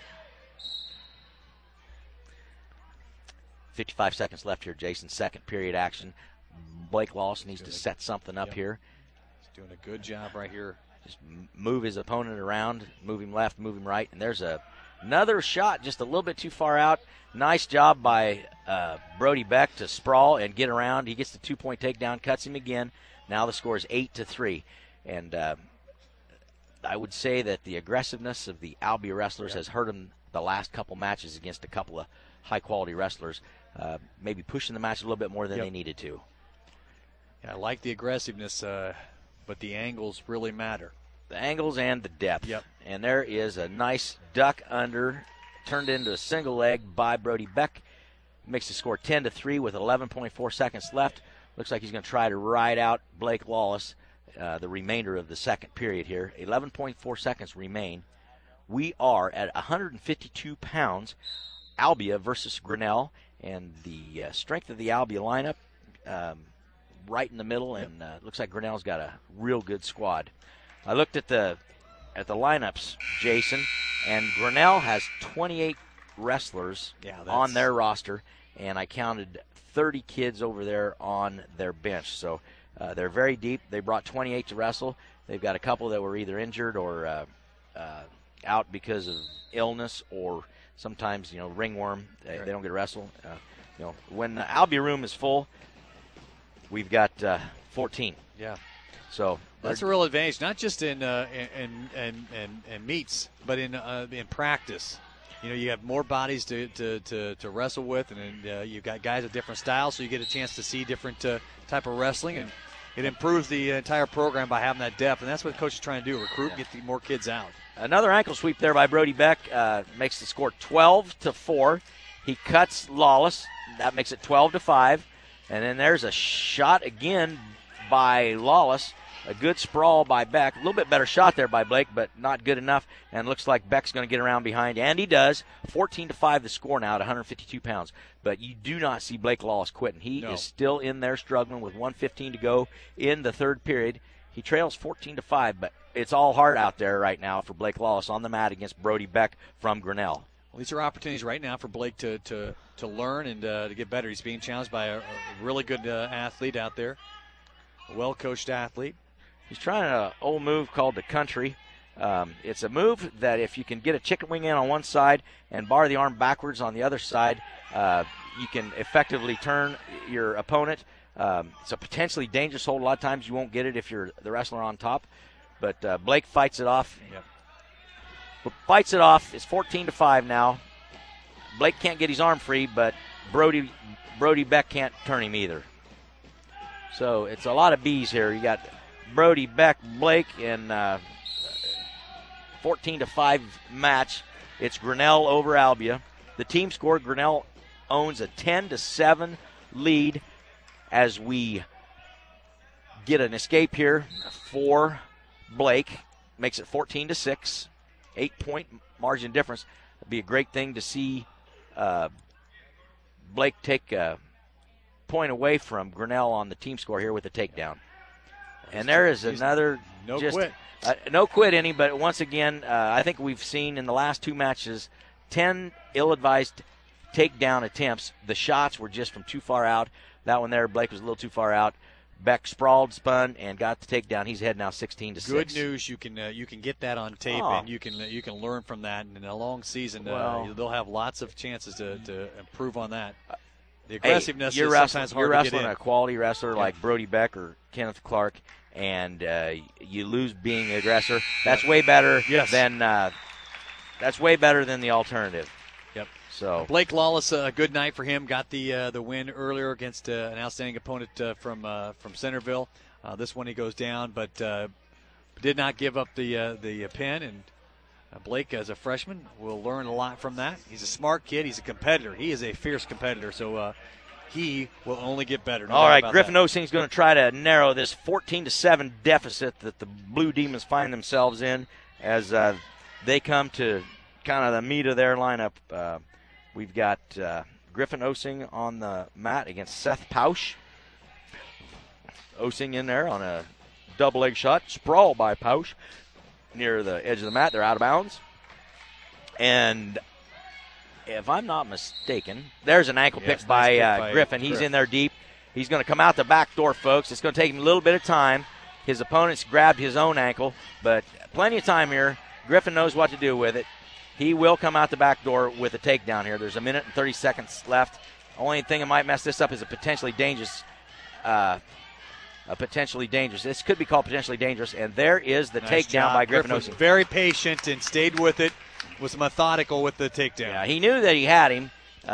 55 seconds left here, Jason. Second period action. Blake Lawless needs to set something up here. He's doing a good job right here. Just move his opponent around, move him left, move him right. And there's another shot just a little bit too far out. Nice job by Brody Beck to sprawl and get around. He gets the 2-point takedown, cuts him again. Now the score is 8-3. And I would say that the aggressiveness of the Albia wrestlers has hurt them the last couple matches against a couple of high-quality wrestlers, maybe pushing the match a little bit more than they needed to. Yeah, I like the aggressiveness, but the angles really matter. The angles and the depth. Yep. And there is a nice duck under, turned into a single leg by Brody Beck. Makes the score 10-3 with 11.4 seconds left. Looks like he's going to try to ride out Blake Lawless the remainder of the second period here. 11.4 seconds remain. We are at 152 pounds. Albia versus Grinnell, and the strength of the Albia lineup right in the middle, and looks like Grinnell's got a real good squad. I looked at the lineups, Jason, and Grinnell has 28 wrestlers on their roster, and I counted 30 kids over there on their bench. So They're very deep. They brought 28 to wrestle. They've got a couple that were either injured or out because of illness or sometimes, ringworm. They don't get to wrestle. When the Albia room is full, we've got 14. Yeah. So that's a real advantage, not just in meets, but in practice. You have more bodies to wrestle with, and you've got guys with different styles, so you get a chance to see different type of wrestling, and it improves the entire program by having that depth, and that's what the coach is trying to do: recruit, and get more kids out. Another ankle sweep there by Brody Beck makes the score 12-4. He cuts Lawless. That makes it 12-5. And then there's a shot again by Lawless. A good sprawl by Beck. A little bit better shot there by Blake, but not good enough. And looks like Beck's going to get around behind. And he does. 14-5 the score now at 152 pounds. But you do not see Blake Lawless quitting. He is still in there struggling with 1:15 to go in the third period. He trails 14-5, but it's all hard out there right now for Blake Lawless on the mat against Brody Beck from Grinnell. Well, these are opportunities right now for Blake to learn and to get better. He's being challenged by a really good athlete out there, a well-coached athlete. He's trying an old move called the country. It's a move that if you can get a chicken wing in on one side and bar the arm backwards on the other side, you can effectively turn your opponent. It's a potentially dangerous hold. A lot of times you won't get it if you're the wrestler on top. But Blake fights it off. Yep. Fights it off. It's 14-5 now. Blake can't get his arm free, but Brody Beck can't turn him either. So it's a lot of B's here. You got Brody Beck, Blake, in 14-5 match. It's Grinnell over Albia. The team score, Grinnell owns a 10-7 lead as we get an escape here for Blake. Makes it 14-6. 8-point margin difference. It'd be a great thing to see Blake take a point away from Grinnell on the team score here with the takedown. And there is another no quit any, but once again, I think we've seen in the last two matches 10 ill-advised takedown attempts. The shots were just from too far out. That one there, Blake was a little too far out. Beck sprawled, spun, and got the takedown. He's head now 16-6. Good news. You can get that on tape, and you can learn from that. And in a long season, they'll have lots of chances to improve on that. The aggressiveness is sometimes hard to get in. You're wrestling a quality wrestler like Brody Beck or Kenneth Clark, and you lose being the aggressor. That's way better than the alternative. Yep. So Blake Lawless, a good night for him. Got the win earlier against an outstanding opponent from Centerville. This one he goes down, but did not give up the pin. And Blake, as a freshman, will learn a lot from that. He's a smart kid. He's a competitor. He is a fierce competitor. So he will only get better. All right, Griffin Osing's going to try to narrow this 14-7 deficit that the Blue Demons find themselves in as they come to kind of the meat of their lineup. We've got Griffin Osing on the mat against Seth Pausch. Osing in there on a double leg shot. Sprawl by Pausch near the edge of the mat. They're out of bounds. And if I'm not mistaken, there's an ankle pick by Griffin. He's in there deep. He's going to come out the back door, folks. It's going to take him a little bit of time. His opponent's grabbed his own ankle, but plenty of time here. Griffin knows what to do with it. He will come out the back door with a takedown here. There's a minute and 30 seconds left. Only thing that might mess this up is a potentially dangerous. This could be called potentially dangerous, and there is the takedown by Griffin Osing. Very patient and stayed with it. Was methodical with the takedown. Yeah, he knew that he had him.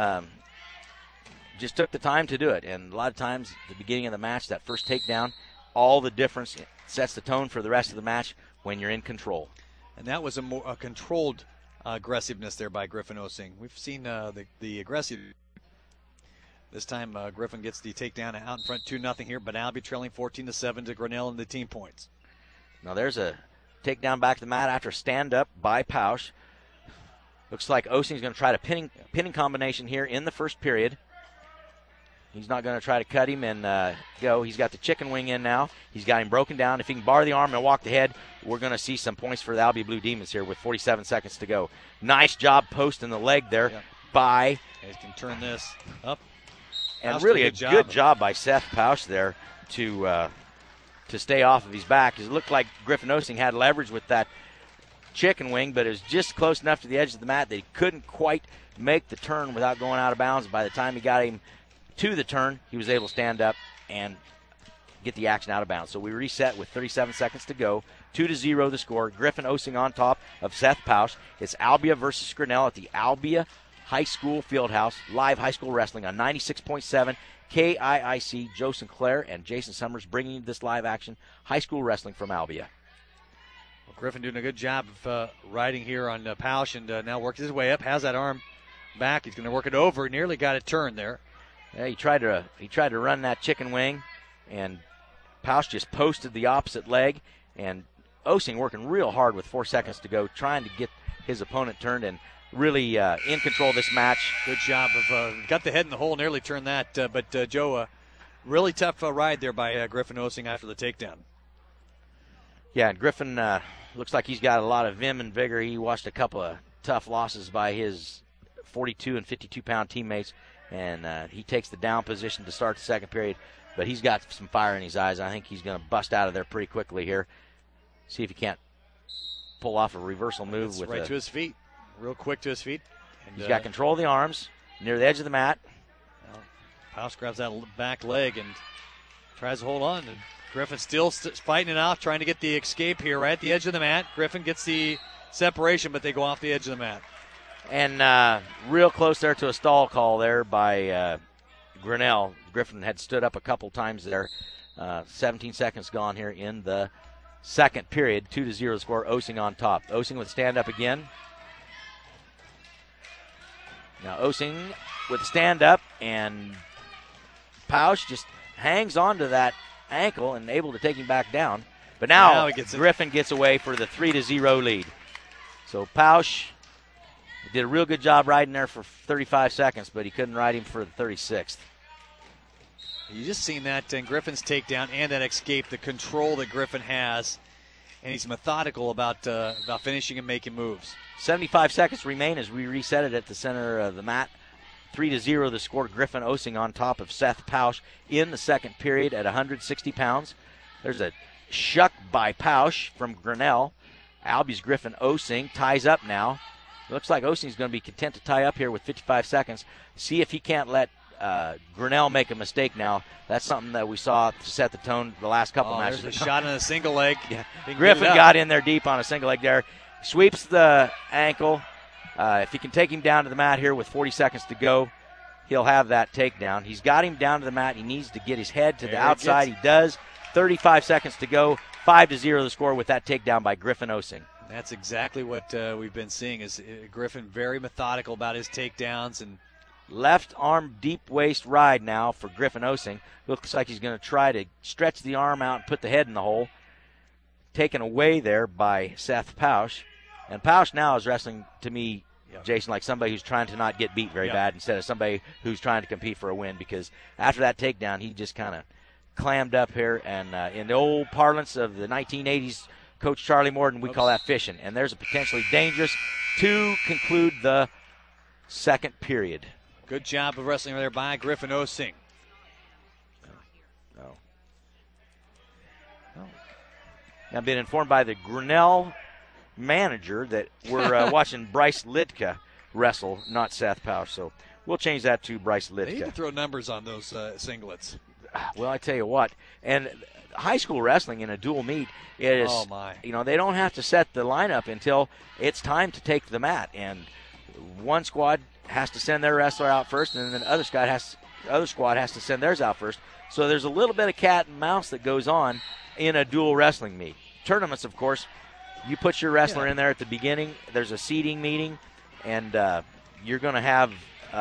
Just took the time to do it. And a lot of times at the beginning of the match, that first takedown, all the difference sets the tone for the rest of the match when you're in control. And that was a controlled aggressiveness there by Griffin Osing. We've seen the aggressive. This time Griffin gets the takedown out in front 2-0 here, but Albia trailing 14-7 to Grinnell in the team points. Now there's a takedown back to the mat after stand-up by Pausch. Looks like Osing's going to try a pinning combination here in the first period. He's not going to try to cut him and go. He's got the chicken wing in now. He's got him broken down. If he can bar the arm and walk the head, we're going to see some points for the Albia Blue Demons here with 47 seconds to go. Nice job posting the leg there by. He can turn this up. And really a good job by Seth Pausch there to to stay off of his back. It looked like Griffin Osing had leverage with that chicken wing, but it was just close enough to the edge of the mat that he couldn't quite make the turn without going out of bounds. By the time he got him to the turn, he was able to stand up and get the action out of bounds. So we reset with 37 seconds to go. 2-0 the score. Griffin Osing on top of Seth Pausch. It's Albia versus Grinnell at the Albia High School Fieldhouse. Live high school wrestling on 96.7 KIIC. Joe Sinclair and Jason Summers bringing you this live action high school wrestling from Albia. Well, Griffin doing a good job of riding here on Pausch, and now works his way up. Has that arm back. He's going to work it over. Nearly got it turned there. Yeah, he tried to run that chicken wing, and Pausch just posted the opposite leg, and Osing working real hard with 4 seconds to go, trying to get his opponent turned and really in control of this match. Good job of got the head in the hole, nearly turned that. But Joe, really tough ride there by Griffin Osing after the takedown. Yeah, and Griffin looks like he's got a lot of vim and vigor. He watched a couple of tough losses by his 42 and 52-pound teammates, and he takes the down position to start the second period. But he's got some fire in his eyes. I think he's going to bust out of there pretty quickly here. See if he can't pull off a reversal move. With right to his feet. Real quick to his feet. And, he's got control of the arms near the edge of the mat. Well, Pausch grabs that back leg and tries to hold on. And Griffin still fighting it off, trying to get the escape here right at the edge of the mat. Griffin gets the separation, but they go off the edge of the mat. And real close there to a stall call there by Grinnell. Griffin had stood up a couple times there. 17 seconds gone here in the second period. 2-0 score. Osing on top. Osing with stand up again. Now Osing with stand up, and Pausch just hangs on to that ankle and able to take him back down. But now Griffin gets away for the 3-0 lead. So Pausch did a real good job riding there for 35 seconds, but he couldn't ride him for the 36th. You just seen that in Griffin's takedown and that escape, the control that Griffin has, and he's methodical about finishing and making moves. 75 seconds remain as we reset it at the center of the mat. 3-0 the score. Griffin Osing on top of Seth Pausch in the second period at 160 pounds. There's a shuck by Pausch from Grinnell. Albia's Griffin Osing ties up now. Looks like Osing's going to be content to tie up here with 55 seconds. See if he can't let Grinnell make a mistake now. That's something that we saw to set the tone the last couple matches. There's a shot on a single leg. Yeah. Griffin got in there deep on a single leg there. Sweeps the ankle. If he can take him down to the mat here with 40 seconds to go, he'll have that takedown. He's got him down to the mat. He needs to get his head to the outside. He does. 35 seconds to go. 5-0 the score with that takedown by Griffin Osing. That's exactly what we've been seeing is Griffin very methodical about his takedowns. And left arm deep waist ride now for Griffin Osing. Looks like he's going to try to stretch the arm out and put the head in the hole. Taken away there by Seth Pausch. And Pausch now is wrestling to me, Jason, like somebody who's trying to not get beat very bad instead of somebody who's trying to compete for a win, because after that takedown, he just kind of clammed up here. And in the old parlance of the 1980s, Coach Charlie Morden, we call that fishing. And there's a potentially dangerous to conclude the second period. Good job of wrestling there by Griffin Osing. No. I've been informed by the Grinnell manager that we're watching Bryce Litka wrestle, not Seth Pausch. So we'll change that to Bryce Litka. They need to throw numbers on those singlets. Well, I tell you what, and high school wrestling in a dual meet is, they don't have to set the lineup until it's time to take the mat, and one squad has to send their wrestler out first, and then the other squad has to send theirs out first. So there's a little bit of cat and mouse that goes on in a dual wrestling meet. Tournaments, of course, you put your wrestler in there at the beginning. There's a seeding meeting, and you're going to have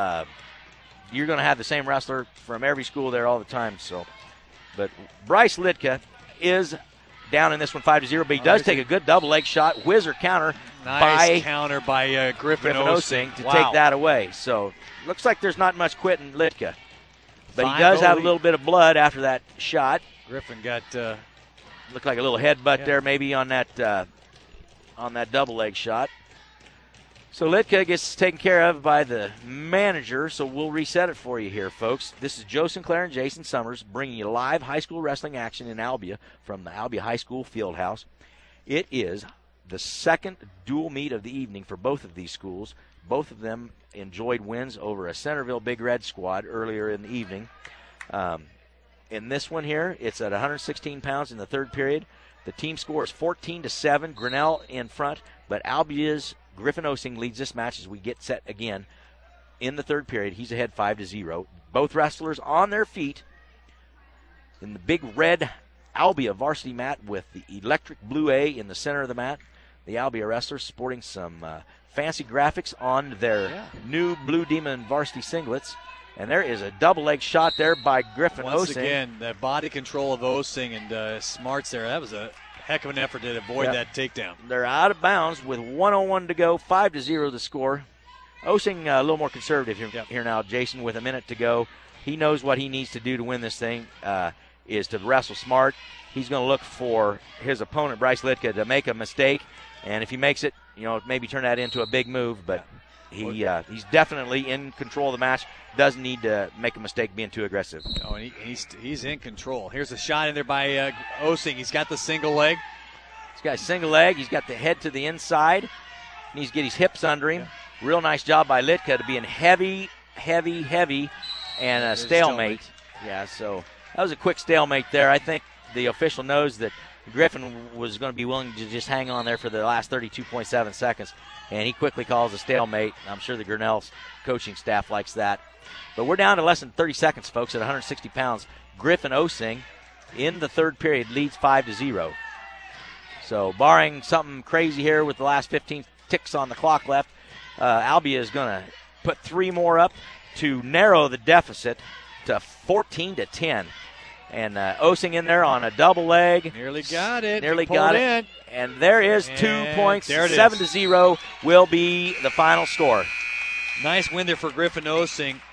the same wrestler from every school there all the time. So, but Bryce Litka is down in this one 5-0, but he does take a good double leg shot, whizzer counter. Nice counter by Griffin Osing to take that away. So looks like there's not much quitting Litka, but he does have a little bit of blood after that shot. Griffin got looked like a little headbutt there, maybe on that double leg shot. So Litka gets taken care of by the manager, so we'll reset it for you here, folks. This is Joe Sinclair and Jason Summers bringing you live high school wrestling action in Albia from the Albia High School Fieldhouse. It is the second dual meet of the evening for both of these schools. Both of them enjoyed wins over a Centerville Big Red squad earlier in the evening. In this one here, it's at 116 pounds in the third period. The team score is 14-7. Grinnell in front, but Albia's Griffin Osing leads this match as we get set again in the third period. He's ahead 5-0. Both wrestlers on their feet in the big red Albia varsity mat with the electric blue A in the center of the mat. The Albia wrestlers sporting some fancy graphics on their new Blue Demon varsity singlets. And there is a double leg shot there by Griffin Osing. Once again, the body control of Osing and smarts there. That was a heck of an effort to avoid that takedown. They're out of bounds with 1:01 to go, 5-0 the score. Osing a little more conservative here now, Jason, with a minute to go. He knows what he needs to do to win this thing is to wrestle smart. He's going to look for his opponent, Bryce Litka, to make a mistake. And if he makes it, maybe turn that into a big move. But he's definitely in control of the match. Doesn't need to make a mistake being too aggressive. Oh, and he's in control. Here's a shot in there by Osing. He's got the single leg. He's got a single leg. He's got the head to the inside. Needs to get his hips under him. Yeah. Real nice job by Litka to be in heavy, and a stalemate. Yeah, so that was a quick stalemate there. I think the official knows that Griffin was going to be willing to just hang on there for the last 32.7 seconds, and he quickly calls a stalemate. I'm sure the Grinnell's coaching staff likes that. But we're down to less than 30 seconds, folks, at 160 pounds. Griffin Osing in the third period leads 5-0. So barring something crazy here with the last 15 ticks on the clock left, Albia is going to put 3 more up to narrow the deficit to 14-10. And Osing in there on a double leg. Nearly got it. Nearly got it. And there is 2 points. 7-0 will be the final score. Nice win there for Griffin Osing.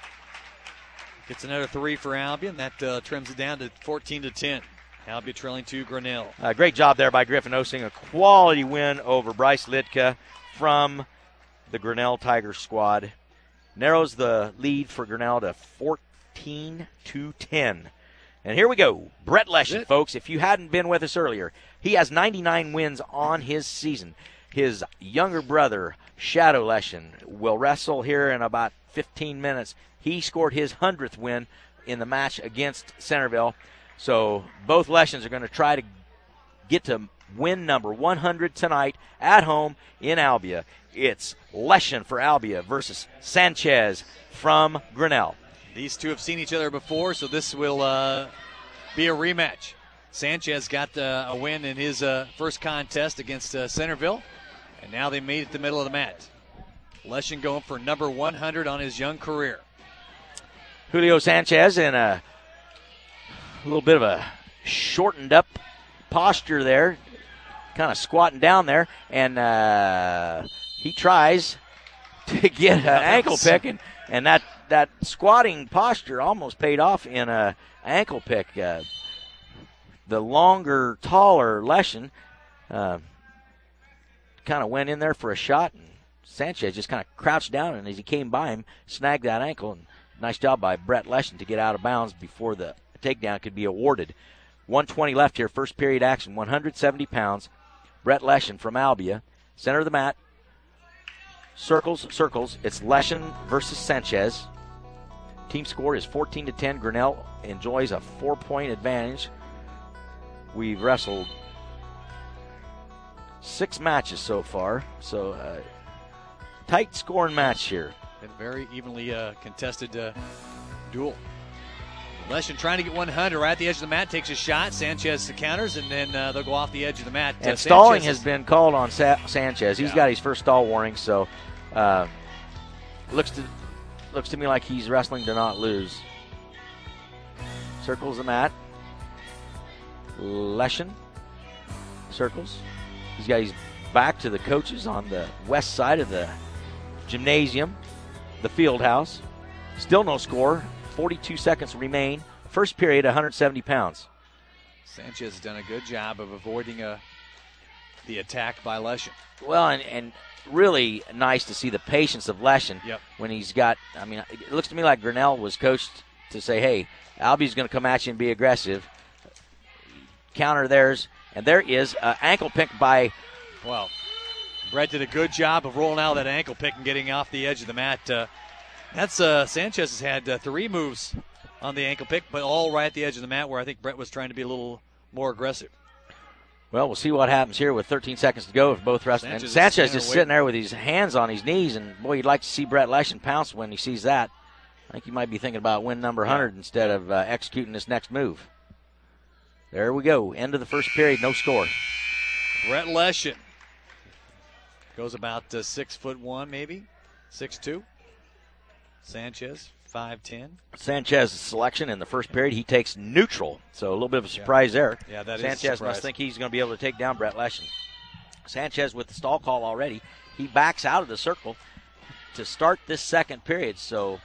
Gets another 3 for Albia, and that trims it down to 14-10. Albia trailing to Grinnell. Great job there by Griffin Osing. A quality win over Bryce Litka from the Grinnell Tiger squad. Narrows the lead for Grinnell to 14-10. And here we go. Brett Leshen, folks, if you hadn't been with us earlier, he has 99 wins on his season. His younger brother, Shadow Leshen, will wrestle here in about 15 minutes. He scored his 100th win in the match against Centerville. So both Leshens are going to try to get to win number 100 tonight at home in Albia. It's Leshen for Albia versus Sanchez from Grinnell. These two have seen each other before, so this will be a rematch. Sanchez got a win in his first contest against Centerville, and now they meet at the middle of the mat. Leshen going for number 100 on his young career. Julio Sanchez in a little bit of a shortened up posture there, kind of squatting down there, and he tries to get an ankle pick, and that squatting posture almost paid off in a ankle pick. The longer, taller Leshen kind of went in there for a shot, and Sanchez just kind of crouched down, and as he came by him, snagged that ankle. And nice job by Brett Leshen to get out of bounds before the takedown could be awarded. 1:20 left here, first period action, 170 pounds. Brett Leshen from Albia, center of the mat. Circles. It's Leshen versus Sanchez. Team score is 14-10. Grinnell enjoys a 4-point advantage. We've wrestled 6 matches so far, so tight scoring match here. A very evenly contested duel. Leshen trying to get 100 right at the edge of the mat, takes a shot. Sanchez counters, and then they'll go off the edge of the mat. And stalling has been called on Sanchez. He's got his first stall warning, so looks to me like he's wrestling to not lose. Circles the mat. Leshen circles. He's got his back to the coaches on the west side of the gymnasium, the field house. Still no score. 42 seconds remain. First period, 170 pounds. Sanchez has done a good job of avoiding a the attack by Leshen. Well, and really nice to see the patience of Leshen when he's got, I mean, it looks to me like Grinnell was coached to say, hey, Albie's going to come at you and be aggressive. Counter theirs, and there is an ankle pick by. Well, Brett did a good job of rolling out that ankle pick and getting off the edge of the mat. Sanchez has had 3 moves on the ankle pick, but all right at the edge of the mat where I think Brett was trying to be a little more aggressive. Well, we'll see what happens here with 13 seconds to go if both wrestlers. And Sanchez just sitting there with his hands on his knees, and boy, you'd like to see Brett Leshen pounce when he sees that. I think he might be thinking about win number 100 instead of executing this next move. There we go. End of the first period, no score. Brett Leshen goes about 6'1", maybe 6'2". Sanchez 5'10". Sanchez's selection in the first period, he takes neutral, so a little bit of a surprise there. Yeah, that Sanchez is a surprise. must think he's going to be able to take down Brett Leshen. Sanchez with the stall call already. He backs out of the circle to start this second period, so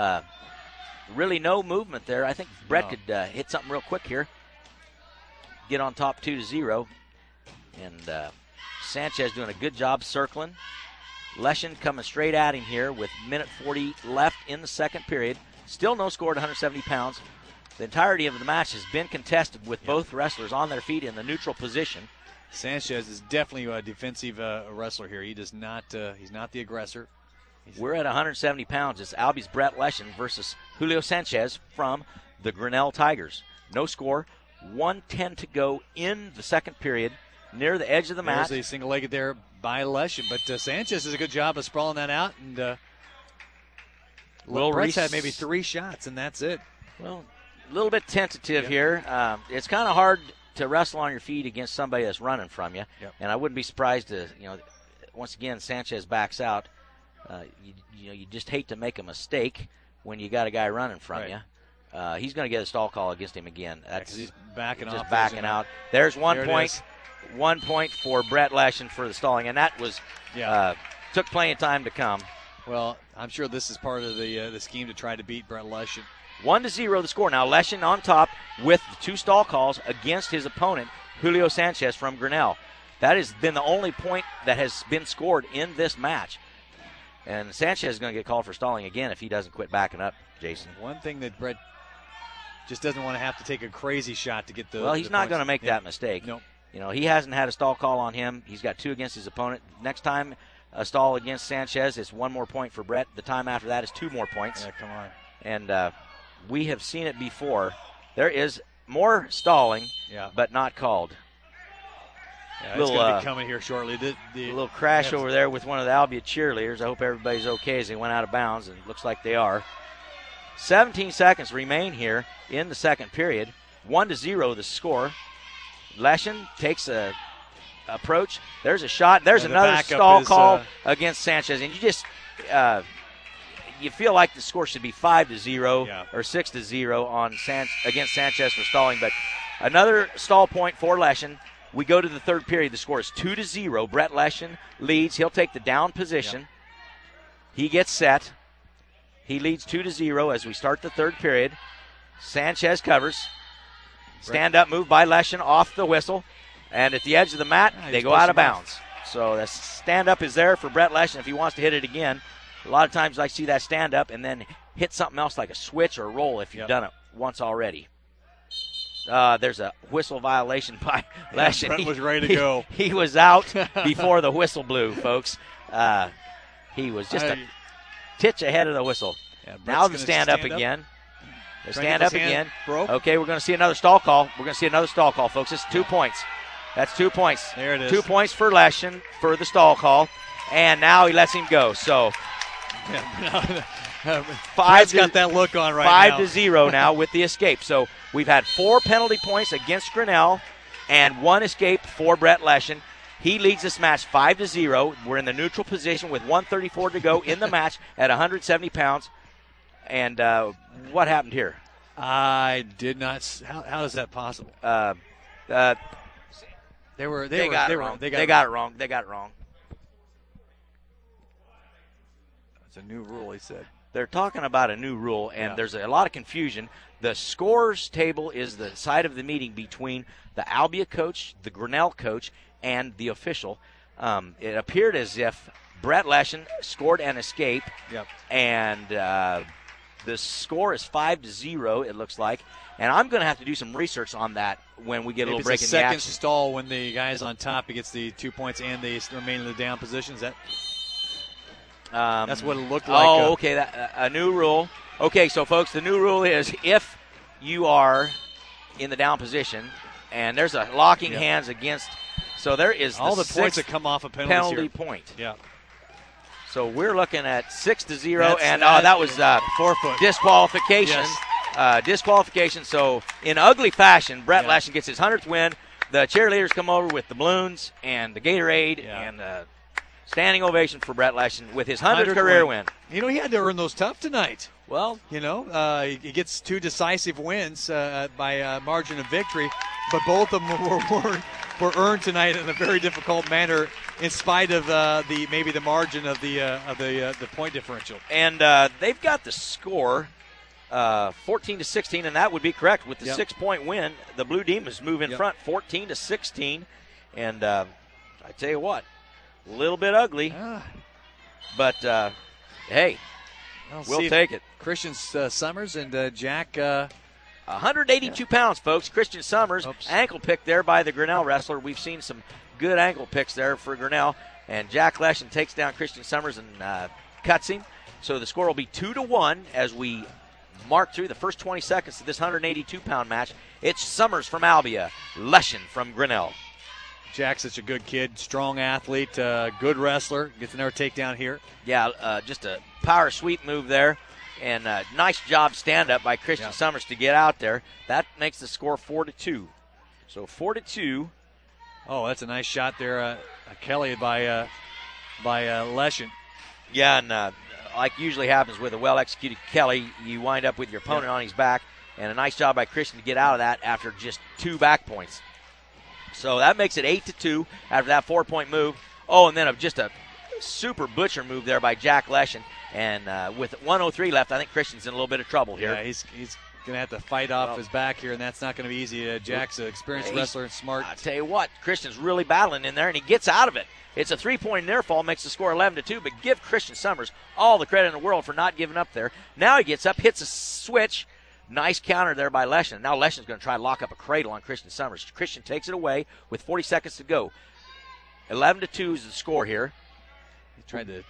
really no movement there. I think Brett could hit something real quick here. Get on top 2-0. And Sanchez doing a good job circling. Leshen coming straight at him here with minute 40 left in the second period. Still no score at 170 pounds. The entirety of the match has been contested with both wrestlers on their feet in the neutral position. Sanchez is definitely a defensive wrestler here. He does not. He's not the aggressor. We're at 170 pounds. It's Albie's Brett Leshen versus Julio Sanchez from the Grinnell Tigers. No score. 1:10 to go in the second period. Near the edge of the mat. There's a single-legged there by Leshen, but Sanchez does a good job of sprawling that out. And Brett's had maybe 3 shots, and that's it. Well, a little bit tentative here. It's kind of hard to wrestle on your feet against somebody that's running from you. And I wouldn't be surprised to, once again, Sanchez backs out. You just hate to make a mistake when you got a guy running from you. He's going to get a stall call against him again. That's he's backing just off. Backing out. There's 1 point. 1 point for Brett Leshen for the stalling, and that was took plenty of time to come. Well, I'm sure this is part of the scheme to try to beat Brett Leshen. 1-0 the score. Now Leshen on top with 2 stall calls against his opponent, Julio Sanchez from Grinnell. That has been the only point that has been scored in this match. And Sanchez is going to get called for stalling again if he doesn't quit backing up, Jason. One thing that Brett just doesn't want to have to take a crazy shot to get the. Well, he's not going to make that mistake. No. He hasn't had a stall call on him. He's got 2 against his opponent. Next time a stall against Sanchez is 1 more point for Brett. The time after that is 2 more points. Yeah, come on. And we have seen it before. There is more stalling, but not called. Yeah, it's going to be coming here shortly. A little crash over there with one of the Albia cheerleaders. I hope everybody's okay as they went out of bounds, and it looks like they are. 17 seconds remain here in the second period. 1-0 the score. Leshen takes a approach. There's a shot. There's another stall call against Sanchez. And you just you feel like the score should be 5-0 or 6-0 against Sanchez for stalling. But another stall point for Leshen. We go to the third period. The score is 2-0. Brett Leshen leads. He'll take the down position. He gets set. He leads 2-0 as we start the third period. Sanchez covers. Stand-up move by Leshen off the whistle. And at the edge of the mat, they go out of bounds. So the stand-up is there for Brett Leshen if he wants to hit it again. A lot of times I see that stand-up and then hit something else like a switch or a roll if you've done it once already. There's a whistle violation by Leshen. Brett was ready to go. He was out before the whistle blew, folks. He was just a titch ahead of the whistle. Now the stand-up again. They stand up again. Broke. Okay, we're going to see another stall call. We're going to see another stall call, folks. It's 2 points. That's 2 points. There it is. 2 points for Leshen for the stall call. And now he lets him go. So Brett's got that look on right now. 5-0 now with the escape. So we've had 4 penalty points against Grinnell and 1 escape for Brett Leshen. He leads this match 5-0. We're in the neutral position with 1:34 to go in the match at 170 pounds. And what happened here? I did not. How is that possible? They got it wrong. They got it wrong. It's a new rule, he said. They're talking about a new rule, and there's a lot of confusion. The scores table is the side of the meeting between the Albia coach, the Grinnell coach, and the official. It appeared as if Brett Leshen scored an escape, and the score is 5-0, it looks like. And I'm going to have to do some research on that when we get a little break in the action. It's a second stall when the guy's on top. He gets the 2 points and they remain in the down positions. That's what it looked like. Oh, okay, a new rule. Okay, so, folks, the new rule is if you are in the down position and there's a locking hands against – so there is all the points that come off a penalty point. Yeah. So we're looking at 6-0, and that was forfeit disqualification. Yes. Disqualification. So in ugly fashion, Brett Leshen gets his 100th win. The cheerleaders come over with the balloons and the Gatorade and standing ovation for Brett Leshen with his 100th career win. You know, he had to earn those tough tonight. Well, you know, he gets 2 decisive wins by margin of victory, but both of them were earned tonight in a very difficult manner, in spite of maybe the margin of the point differential. And they've got the score 14-16, and that would be correct with the 6-point win. The Blue Demons move in front, 14-16, and I tell you what, a little bit ugly, but hey, we'll take it. Christian Summers and Jack. 182 pounds, folks. Christian Summers, ankle pick there by the Grinnell wrestler. We've seen some good ankle picks there for Grinnell. And Jack Leshen takes down Christian Summers and cuts him. So the score will be 2-1 as we mark through the first 20 seconds of this 182-pound match. It's Summers from Albia, Leshen from Grinnell. Jack's such a good kid, strong athlete, good wrestler. Gets another takedown here. Yeah, just a power sweep move there. And nice job stand-up by Christian Summers to get out there. That makes the score 4-2. So 4-2. Oh, that's a nice shot there, Kelly by Leshen. Yeah, and like usually happens with a well-executed Kelly, you wind up with your opponent on his back. And a nice job by Christian to get out of that after just 2 back points. So that makes it 8-2 after that 4-point move. Oh, and then just a super butcher move there by Jack Leshen. And with 1:03 left, I think Christian's in a little bit of trouble here. Yeah, he's going to have to fight off his back here, and that's not going to be easy. Jack's an experienced wrestler and smart. I tell you what, Christian's really battling in there, and he gets out of it. It's a 3-point near fall, makes the score 11-2, but give Christian Summers all the credit in the world for not giving up there. Now he gets up, hits a switch. Nice counter there by Leshen. Now Leshen's going to try to lock up a cradle on Christian Summers. Christian takes it away with 40 seconds to go. 11-2 is the score here. He tried to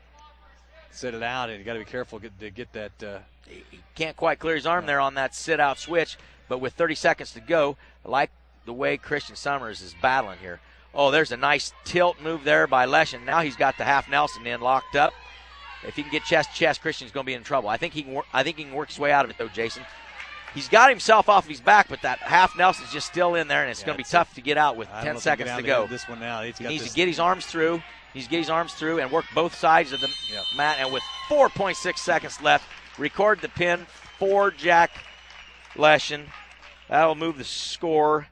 sit it out, and you got to be careful to get that. He can't quite clear his arm there on that sit-out switch, but with 30 seconds to go, I like the way Christian Summers is battling here. Oh, there's a nice tilt move there by Leshen. Now he's got the half Nelson in locked up. If he can get chest to chest, Christian's going to be in trouble. I think he can work his way out of it, though, Jason. He's got himself off of his back, but that half Nelson's just still in there, and it's going to be tough to get out with 10 seconds to go. This one now. He needs to get his arms through. He needs to get his arms through and work both sides of the mat. And with 4.6 seconds left, record the pin for Jack Leshen. That'll move the score.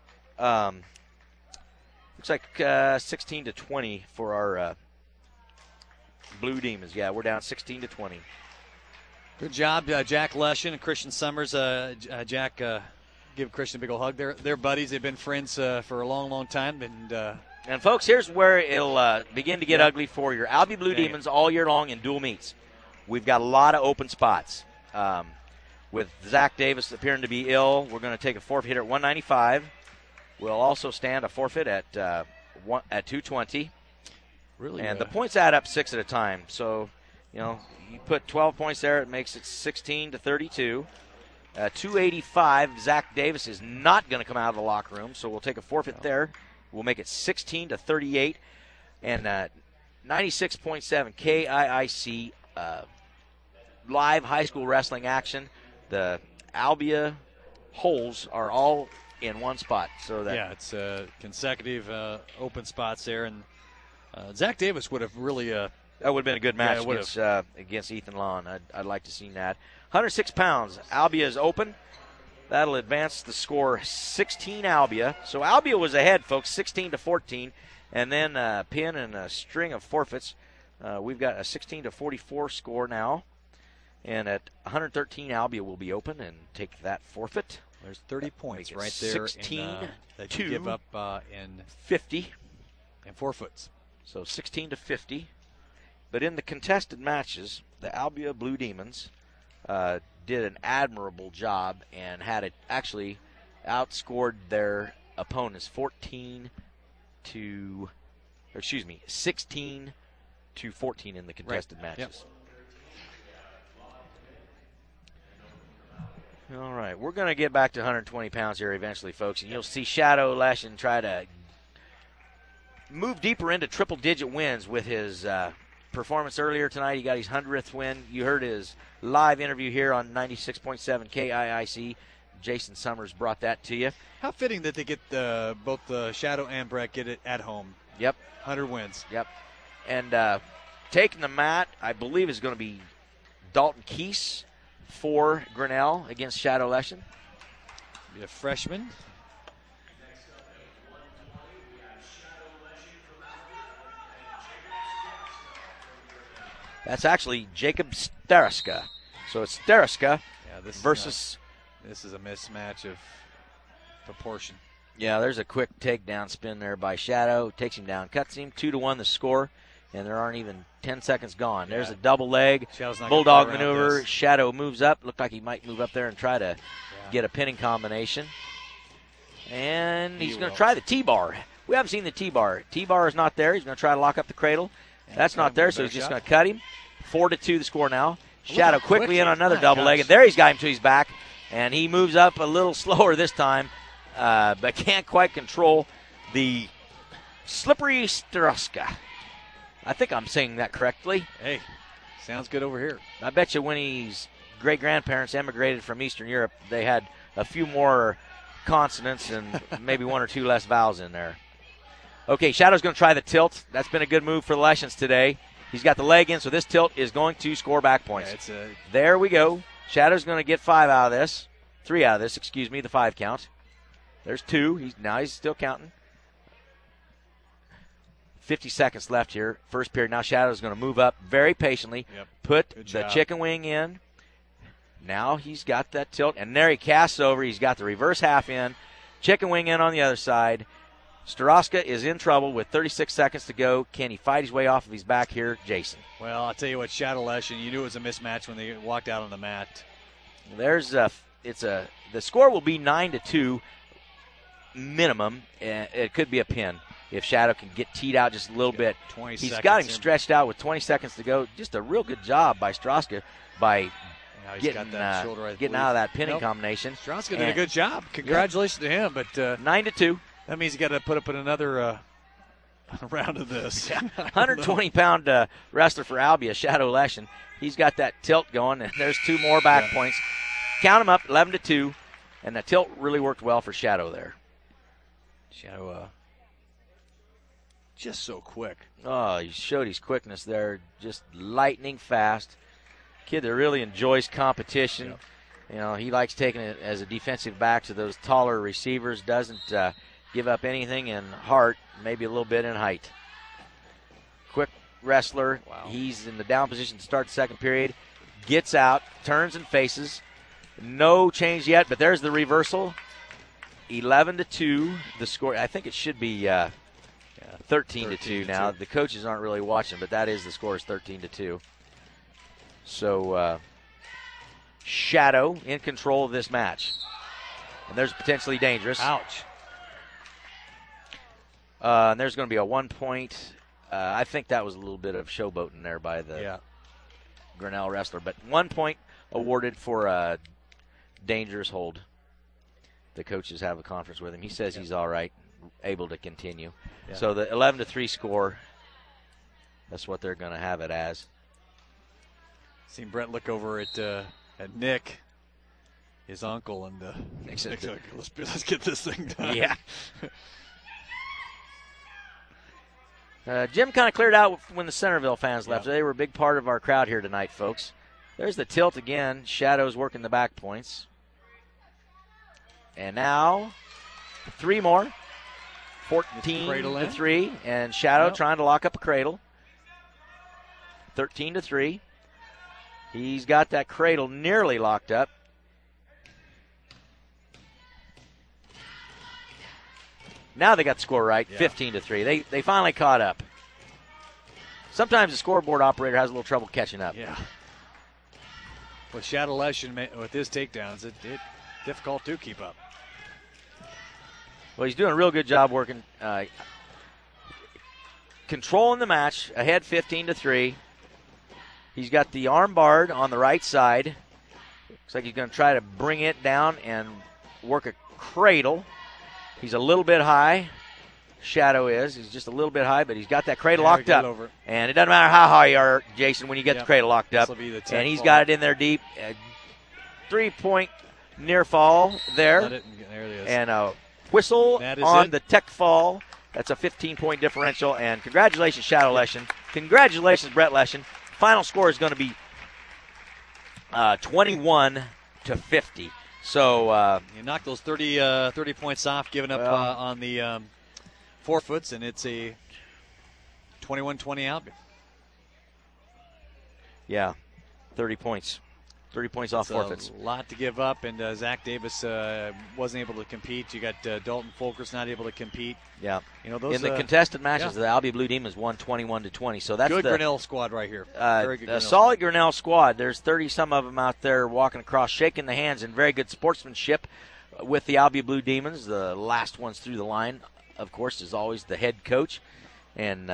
Looks like 16-20 for our Blue Demons. Yeah, we're down 16-20. Good job, Jack Leshen and Christian Summers. Jack, give Christian a big old hug. They're buddies. They've been friends for a long, long time. And folks, here's where it'll begin to get ugly for your Albia Blue Demons all year long in dual meets. We've got a lot of open spots. With Zach Davis appearing to be ill, we're going to take a forfeit here at 195. We'll also stand a forfeit at 220. Really, and the points add up 6 at a time. So, you put 12 points there, it makes it 16-32. 285, Zach Davis is not going to come out of the locker room, so we'll take a forfeit there. We'll make it 16-38. And 96.7 KIIC live high school wrestling action. The Albia holes are all in one spot. So that it's consecutive open spots there. And Zach Davis would have really that would have been a good match against Ethan Lawn. I'd like to see that. 106 pounds. Albia is open. That'll advance the score 16 Albia. So Albia was ahead, folks, 16-14. And then a pin and a string of forfeits. We've got a 16-44 score now. And at 113, Albia will be open and take that forfeit. There's 30 points right there. 16 that you give up in 50. And 4 foots. So 16 to 50. But in the contested matches, the Albia Blue Demons did an admirable job and had it actually outscored their opponents 16 to 14 in the contested matches. Yep. All right, we're going to get back to 120 pounds here eventually, folks, and you'll see Shadow Leshen try to move deeper into triple-digit wins with his performance earlier tonight. He got his 100th win. You heard his live interview here on 96.7 KIIC. Jason Summers brought that to you. How fitting that they get both Shadow and Brett get it at home. Yep. 100 wins. Yep. And taking the mat, I believe, is going to be Dalton Keese for Grinnell against Shadow Leshen. Be a freshman. That's actually Jacob Stariska. So it's Stariska versus... This is a mismatch of proportion. Yeah, there's a quick takedown spin there by Shadow. Takes him down, cuts him. 2-1 the score, and there aren't even 10 seconds gone. There's a double leg. Bulldog maneuver. Shadow moves up. Looked like he might move up there and try to get a pinning combination. And he's going to try the T-bar. We haven't seen the T-bar. T-bar is not there. He's going to try to lock up the cradle. That's not there, so he's just going to cut him. 4-2 the score now. Shadow quickly in on another double leg, and there he's got him to his back. And he moves up a little slower this time, but can't quite control the slippery Stariska. I think I'm saying that correctly. Hey, sounds good over here. I bet you when his great-grandparents emigrated from Eastern Europe, they had a few more consonants and maybe 1 or 2 less vowels in there. Okay, Shadow's going to try the tilt. That's been a good move for the Leshens today. He's got the leg in, so this tilt is going to score back points. Yeah, there we go. Shadow's going to get 3 out of this, the 5 count. There's 2. Now he's still counting. 50 seconds left here. First period. Now Shadow's going to move up very patiently. Yep. Put the chicken wing in. Now he's got that tilt. And there he casts over. He's got the reverse half in. Chicken wing in on the other side. Stariska is in trouble with 36 seconds to go. Can he fight his way off of his back here, Jason? Well, I'll tell you what, Shadow Leshen, you knew it was a mismatch when they walked out on the mat. The score will be 9-2 minimum. It could be a pin if Shadow can get teed out just a little bit. He's got him stretched out with 20 seconds to go. Just a real good job by Stariska by getting out of that pinning combination. Stariska did a good job. Congratulations to him. But 9-2. That means you got to put up in another round of this. 120-pound wrestler for Albia, Shadow Leshen. He's got that tilt going, and there's 2 more back points. Count them up, 11-2, and the tilt really worked well for Shadow there. Shadow, just so quick. Oh, he showed his quickness there, just lightning fast. Kid that really enjoys competition. Yep. You know, he likes taking it as a defensive back to those taller receivers, doesn't give up anything in heart, maybe a little bit in height. Quick wrestler. Wow. He's in the down position to start the second period. Gets out, turns and faces. No change yet, but there's the reversal. 11-2 the score. I think it should be 13-2 now. The coaches aren't really watching, but that is the score, is 13-2. So Shadow in control of this match. And there's potentially dangerous. Ouch. And there's going to be a 1 point. I think that was a little bit of showboating there by the Grinnell wrestler. But 1 point awarded for a dangerous hold. The coaches have a conference with him. He says he's all right, able to continue. Yeah. So the 11-3 score, that's what they're going to have it as. Seen Brett look over at Nick, his uncle, and Nick's like, let's get this thing done. Yeah. Jim kind of cleared out when the Centerville fans left. They were a big part of our crowd here tonight, folks. There's the tilt again. Shadow's working the back points. And now 3 more. 14-3. And Shadow trying to lock up a cradle. 13-3. He's got that cradle nearly locked up. Now they got the score right, Yeah. 15-3. They finally caught up. Sometimes the scoreboard operator has a little trouble catching up. Yeah. With Shadow Leshin with his takedowns, it difficult to keep up. Well, he's doing a real good job working, controlling the match, ahead 15-3. He's got the arm barred on the right side. Looks like he's going to try to bring it down and work a cradle. He's a little bit high. Shadow is. He's just a little bit high, but he's got that cradle locked up. Over. And it doesn't matter how high you are, Jason, when you get the cradle locked up. And he's got it in there deep. 3-point near fall there. There it is. And a whistle on the tech fall. That's a 15-point differential. And congratulations, Shadow Leshin. Congratulations, Brett Leshin. Final score is going to be 21-50. So you knock those 30 points off, giving up on the forfeits, and it's a 21-20 Albion. Yeah, 30 points. 30 points off forfeits. A lot to give up, and Zach Davis wasn't able to compete. You got Dalton Folkers not able to compete. Yeah, those in the contested matches, the Albion Blue Demons won 21-20. So that's good the Grinnell squad right here. Very good. A solid Grinnell squad. There's 30 some of them out there walking across, shaking the hands, and very good sportsmanship with the Albion Blue Demons. The last ones through the line, of course, is always the head coach, and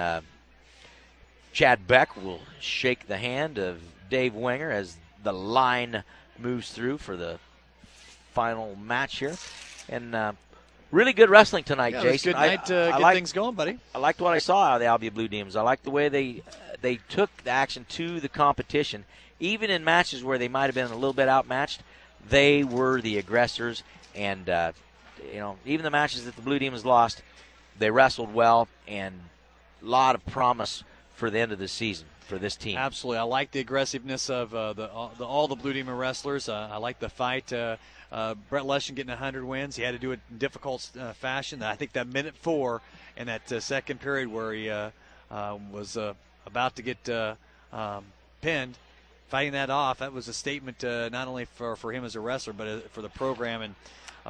Chad Beck will shake the hand of Dave Wenger as the line moves through for the final match here. And really good wrestling tonight, Jason. Good night. Good things going, buddy. I liked what I saw out of the Albion Blue Demons. I liked the way they took the action to the competition. Even in matches where they might have been a little bit outmatched, they were the aggressors. And, even the matches that the Blue Demons lost, they wrestled well, and a lot of promise for the end of the season for this team. Absolutely. I like the aggressiveness of all the Blue Demon wrestlers. I like the fight. Brett Leshin getting 100 wins. He had to do it in difficult fashion. I think that minute 4 in that second period where he was about to get pinned, fighting that off, that was a statement not only for him as a wrestler but for the program. And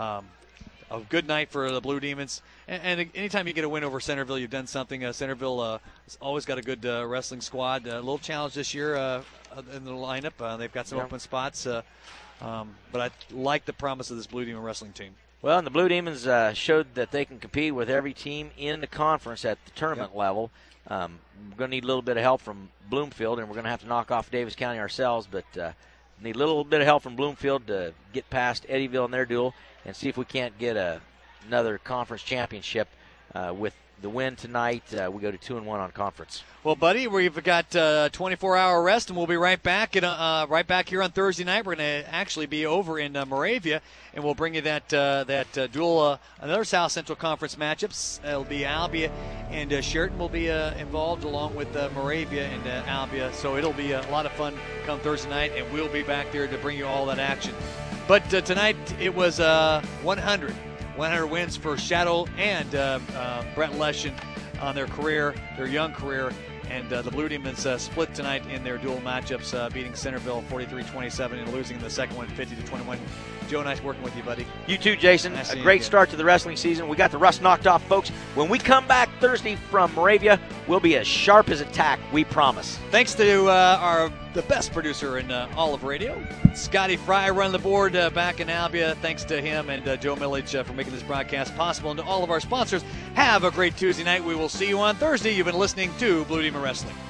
a good night for the Blue Demons. And anytime you get a win over Centerville, you've done something. Centerville has always got a good wrestling squad. A little challenge this year in the lineup. They've got some open spots. But I like the promise of this Blue Demon wrestling team. Well, and the Blue Demons showed that they can compete with every team in the conference at the tournament level. We're going to need a little bit of help from Bloomfield, and we're going to have to knock off Davis County ourselves. But need a little bit of help from Bloomfield to get past Eddyville in their duel and see if we can't get another conference championship with the win tonight. We go to 2-1 on conference. Well, buddy, we've got 24-hour rest, and we'll be right back here on Thursday night. We're going to actually be over in Moravia, and we'll bring you that dual, another South Central Conference matchups. It'll be Albia and Sheraton will be involved along with Moravia and Albia. So it'll be a lot of fun come Thursday night, and we'll be back there to bring you all that action. But tonight it was 100 wins for Shadow and Brett Leshin on their young career. And the Blue Demons split tonight in their dual matchups, beating Centerville 43-27 and losing in the second one 50-21. Joe, nice working with you, buddy. You too, Jason. A great start to the wrestling season. We got the rust knocked off, folks. When we come back Thursday from Moravia, we'll be as sharp as a tack, we promise. Thanks to the best producer in all of radio, Scotty Fry, running the board back in Albia. Thanks to him and Joe Millage for making this broadcast possible. And to all of our sponsors, have a great Tuesday night. We will see you on Thursday. You've been listening to Blue Demon Wrestling.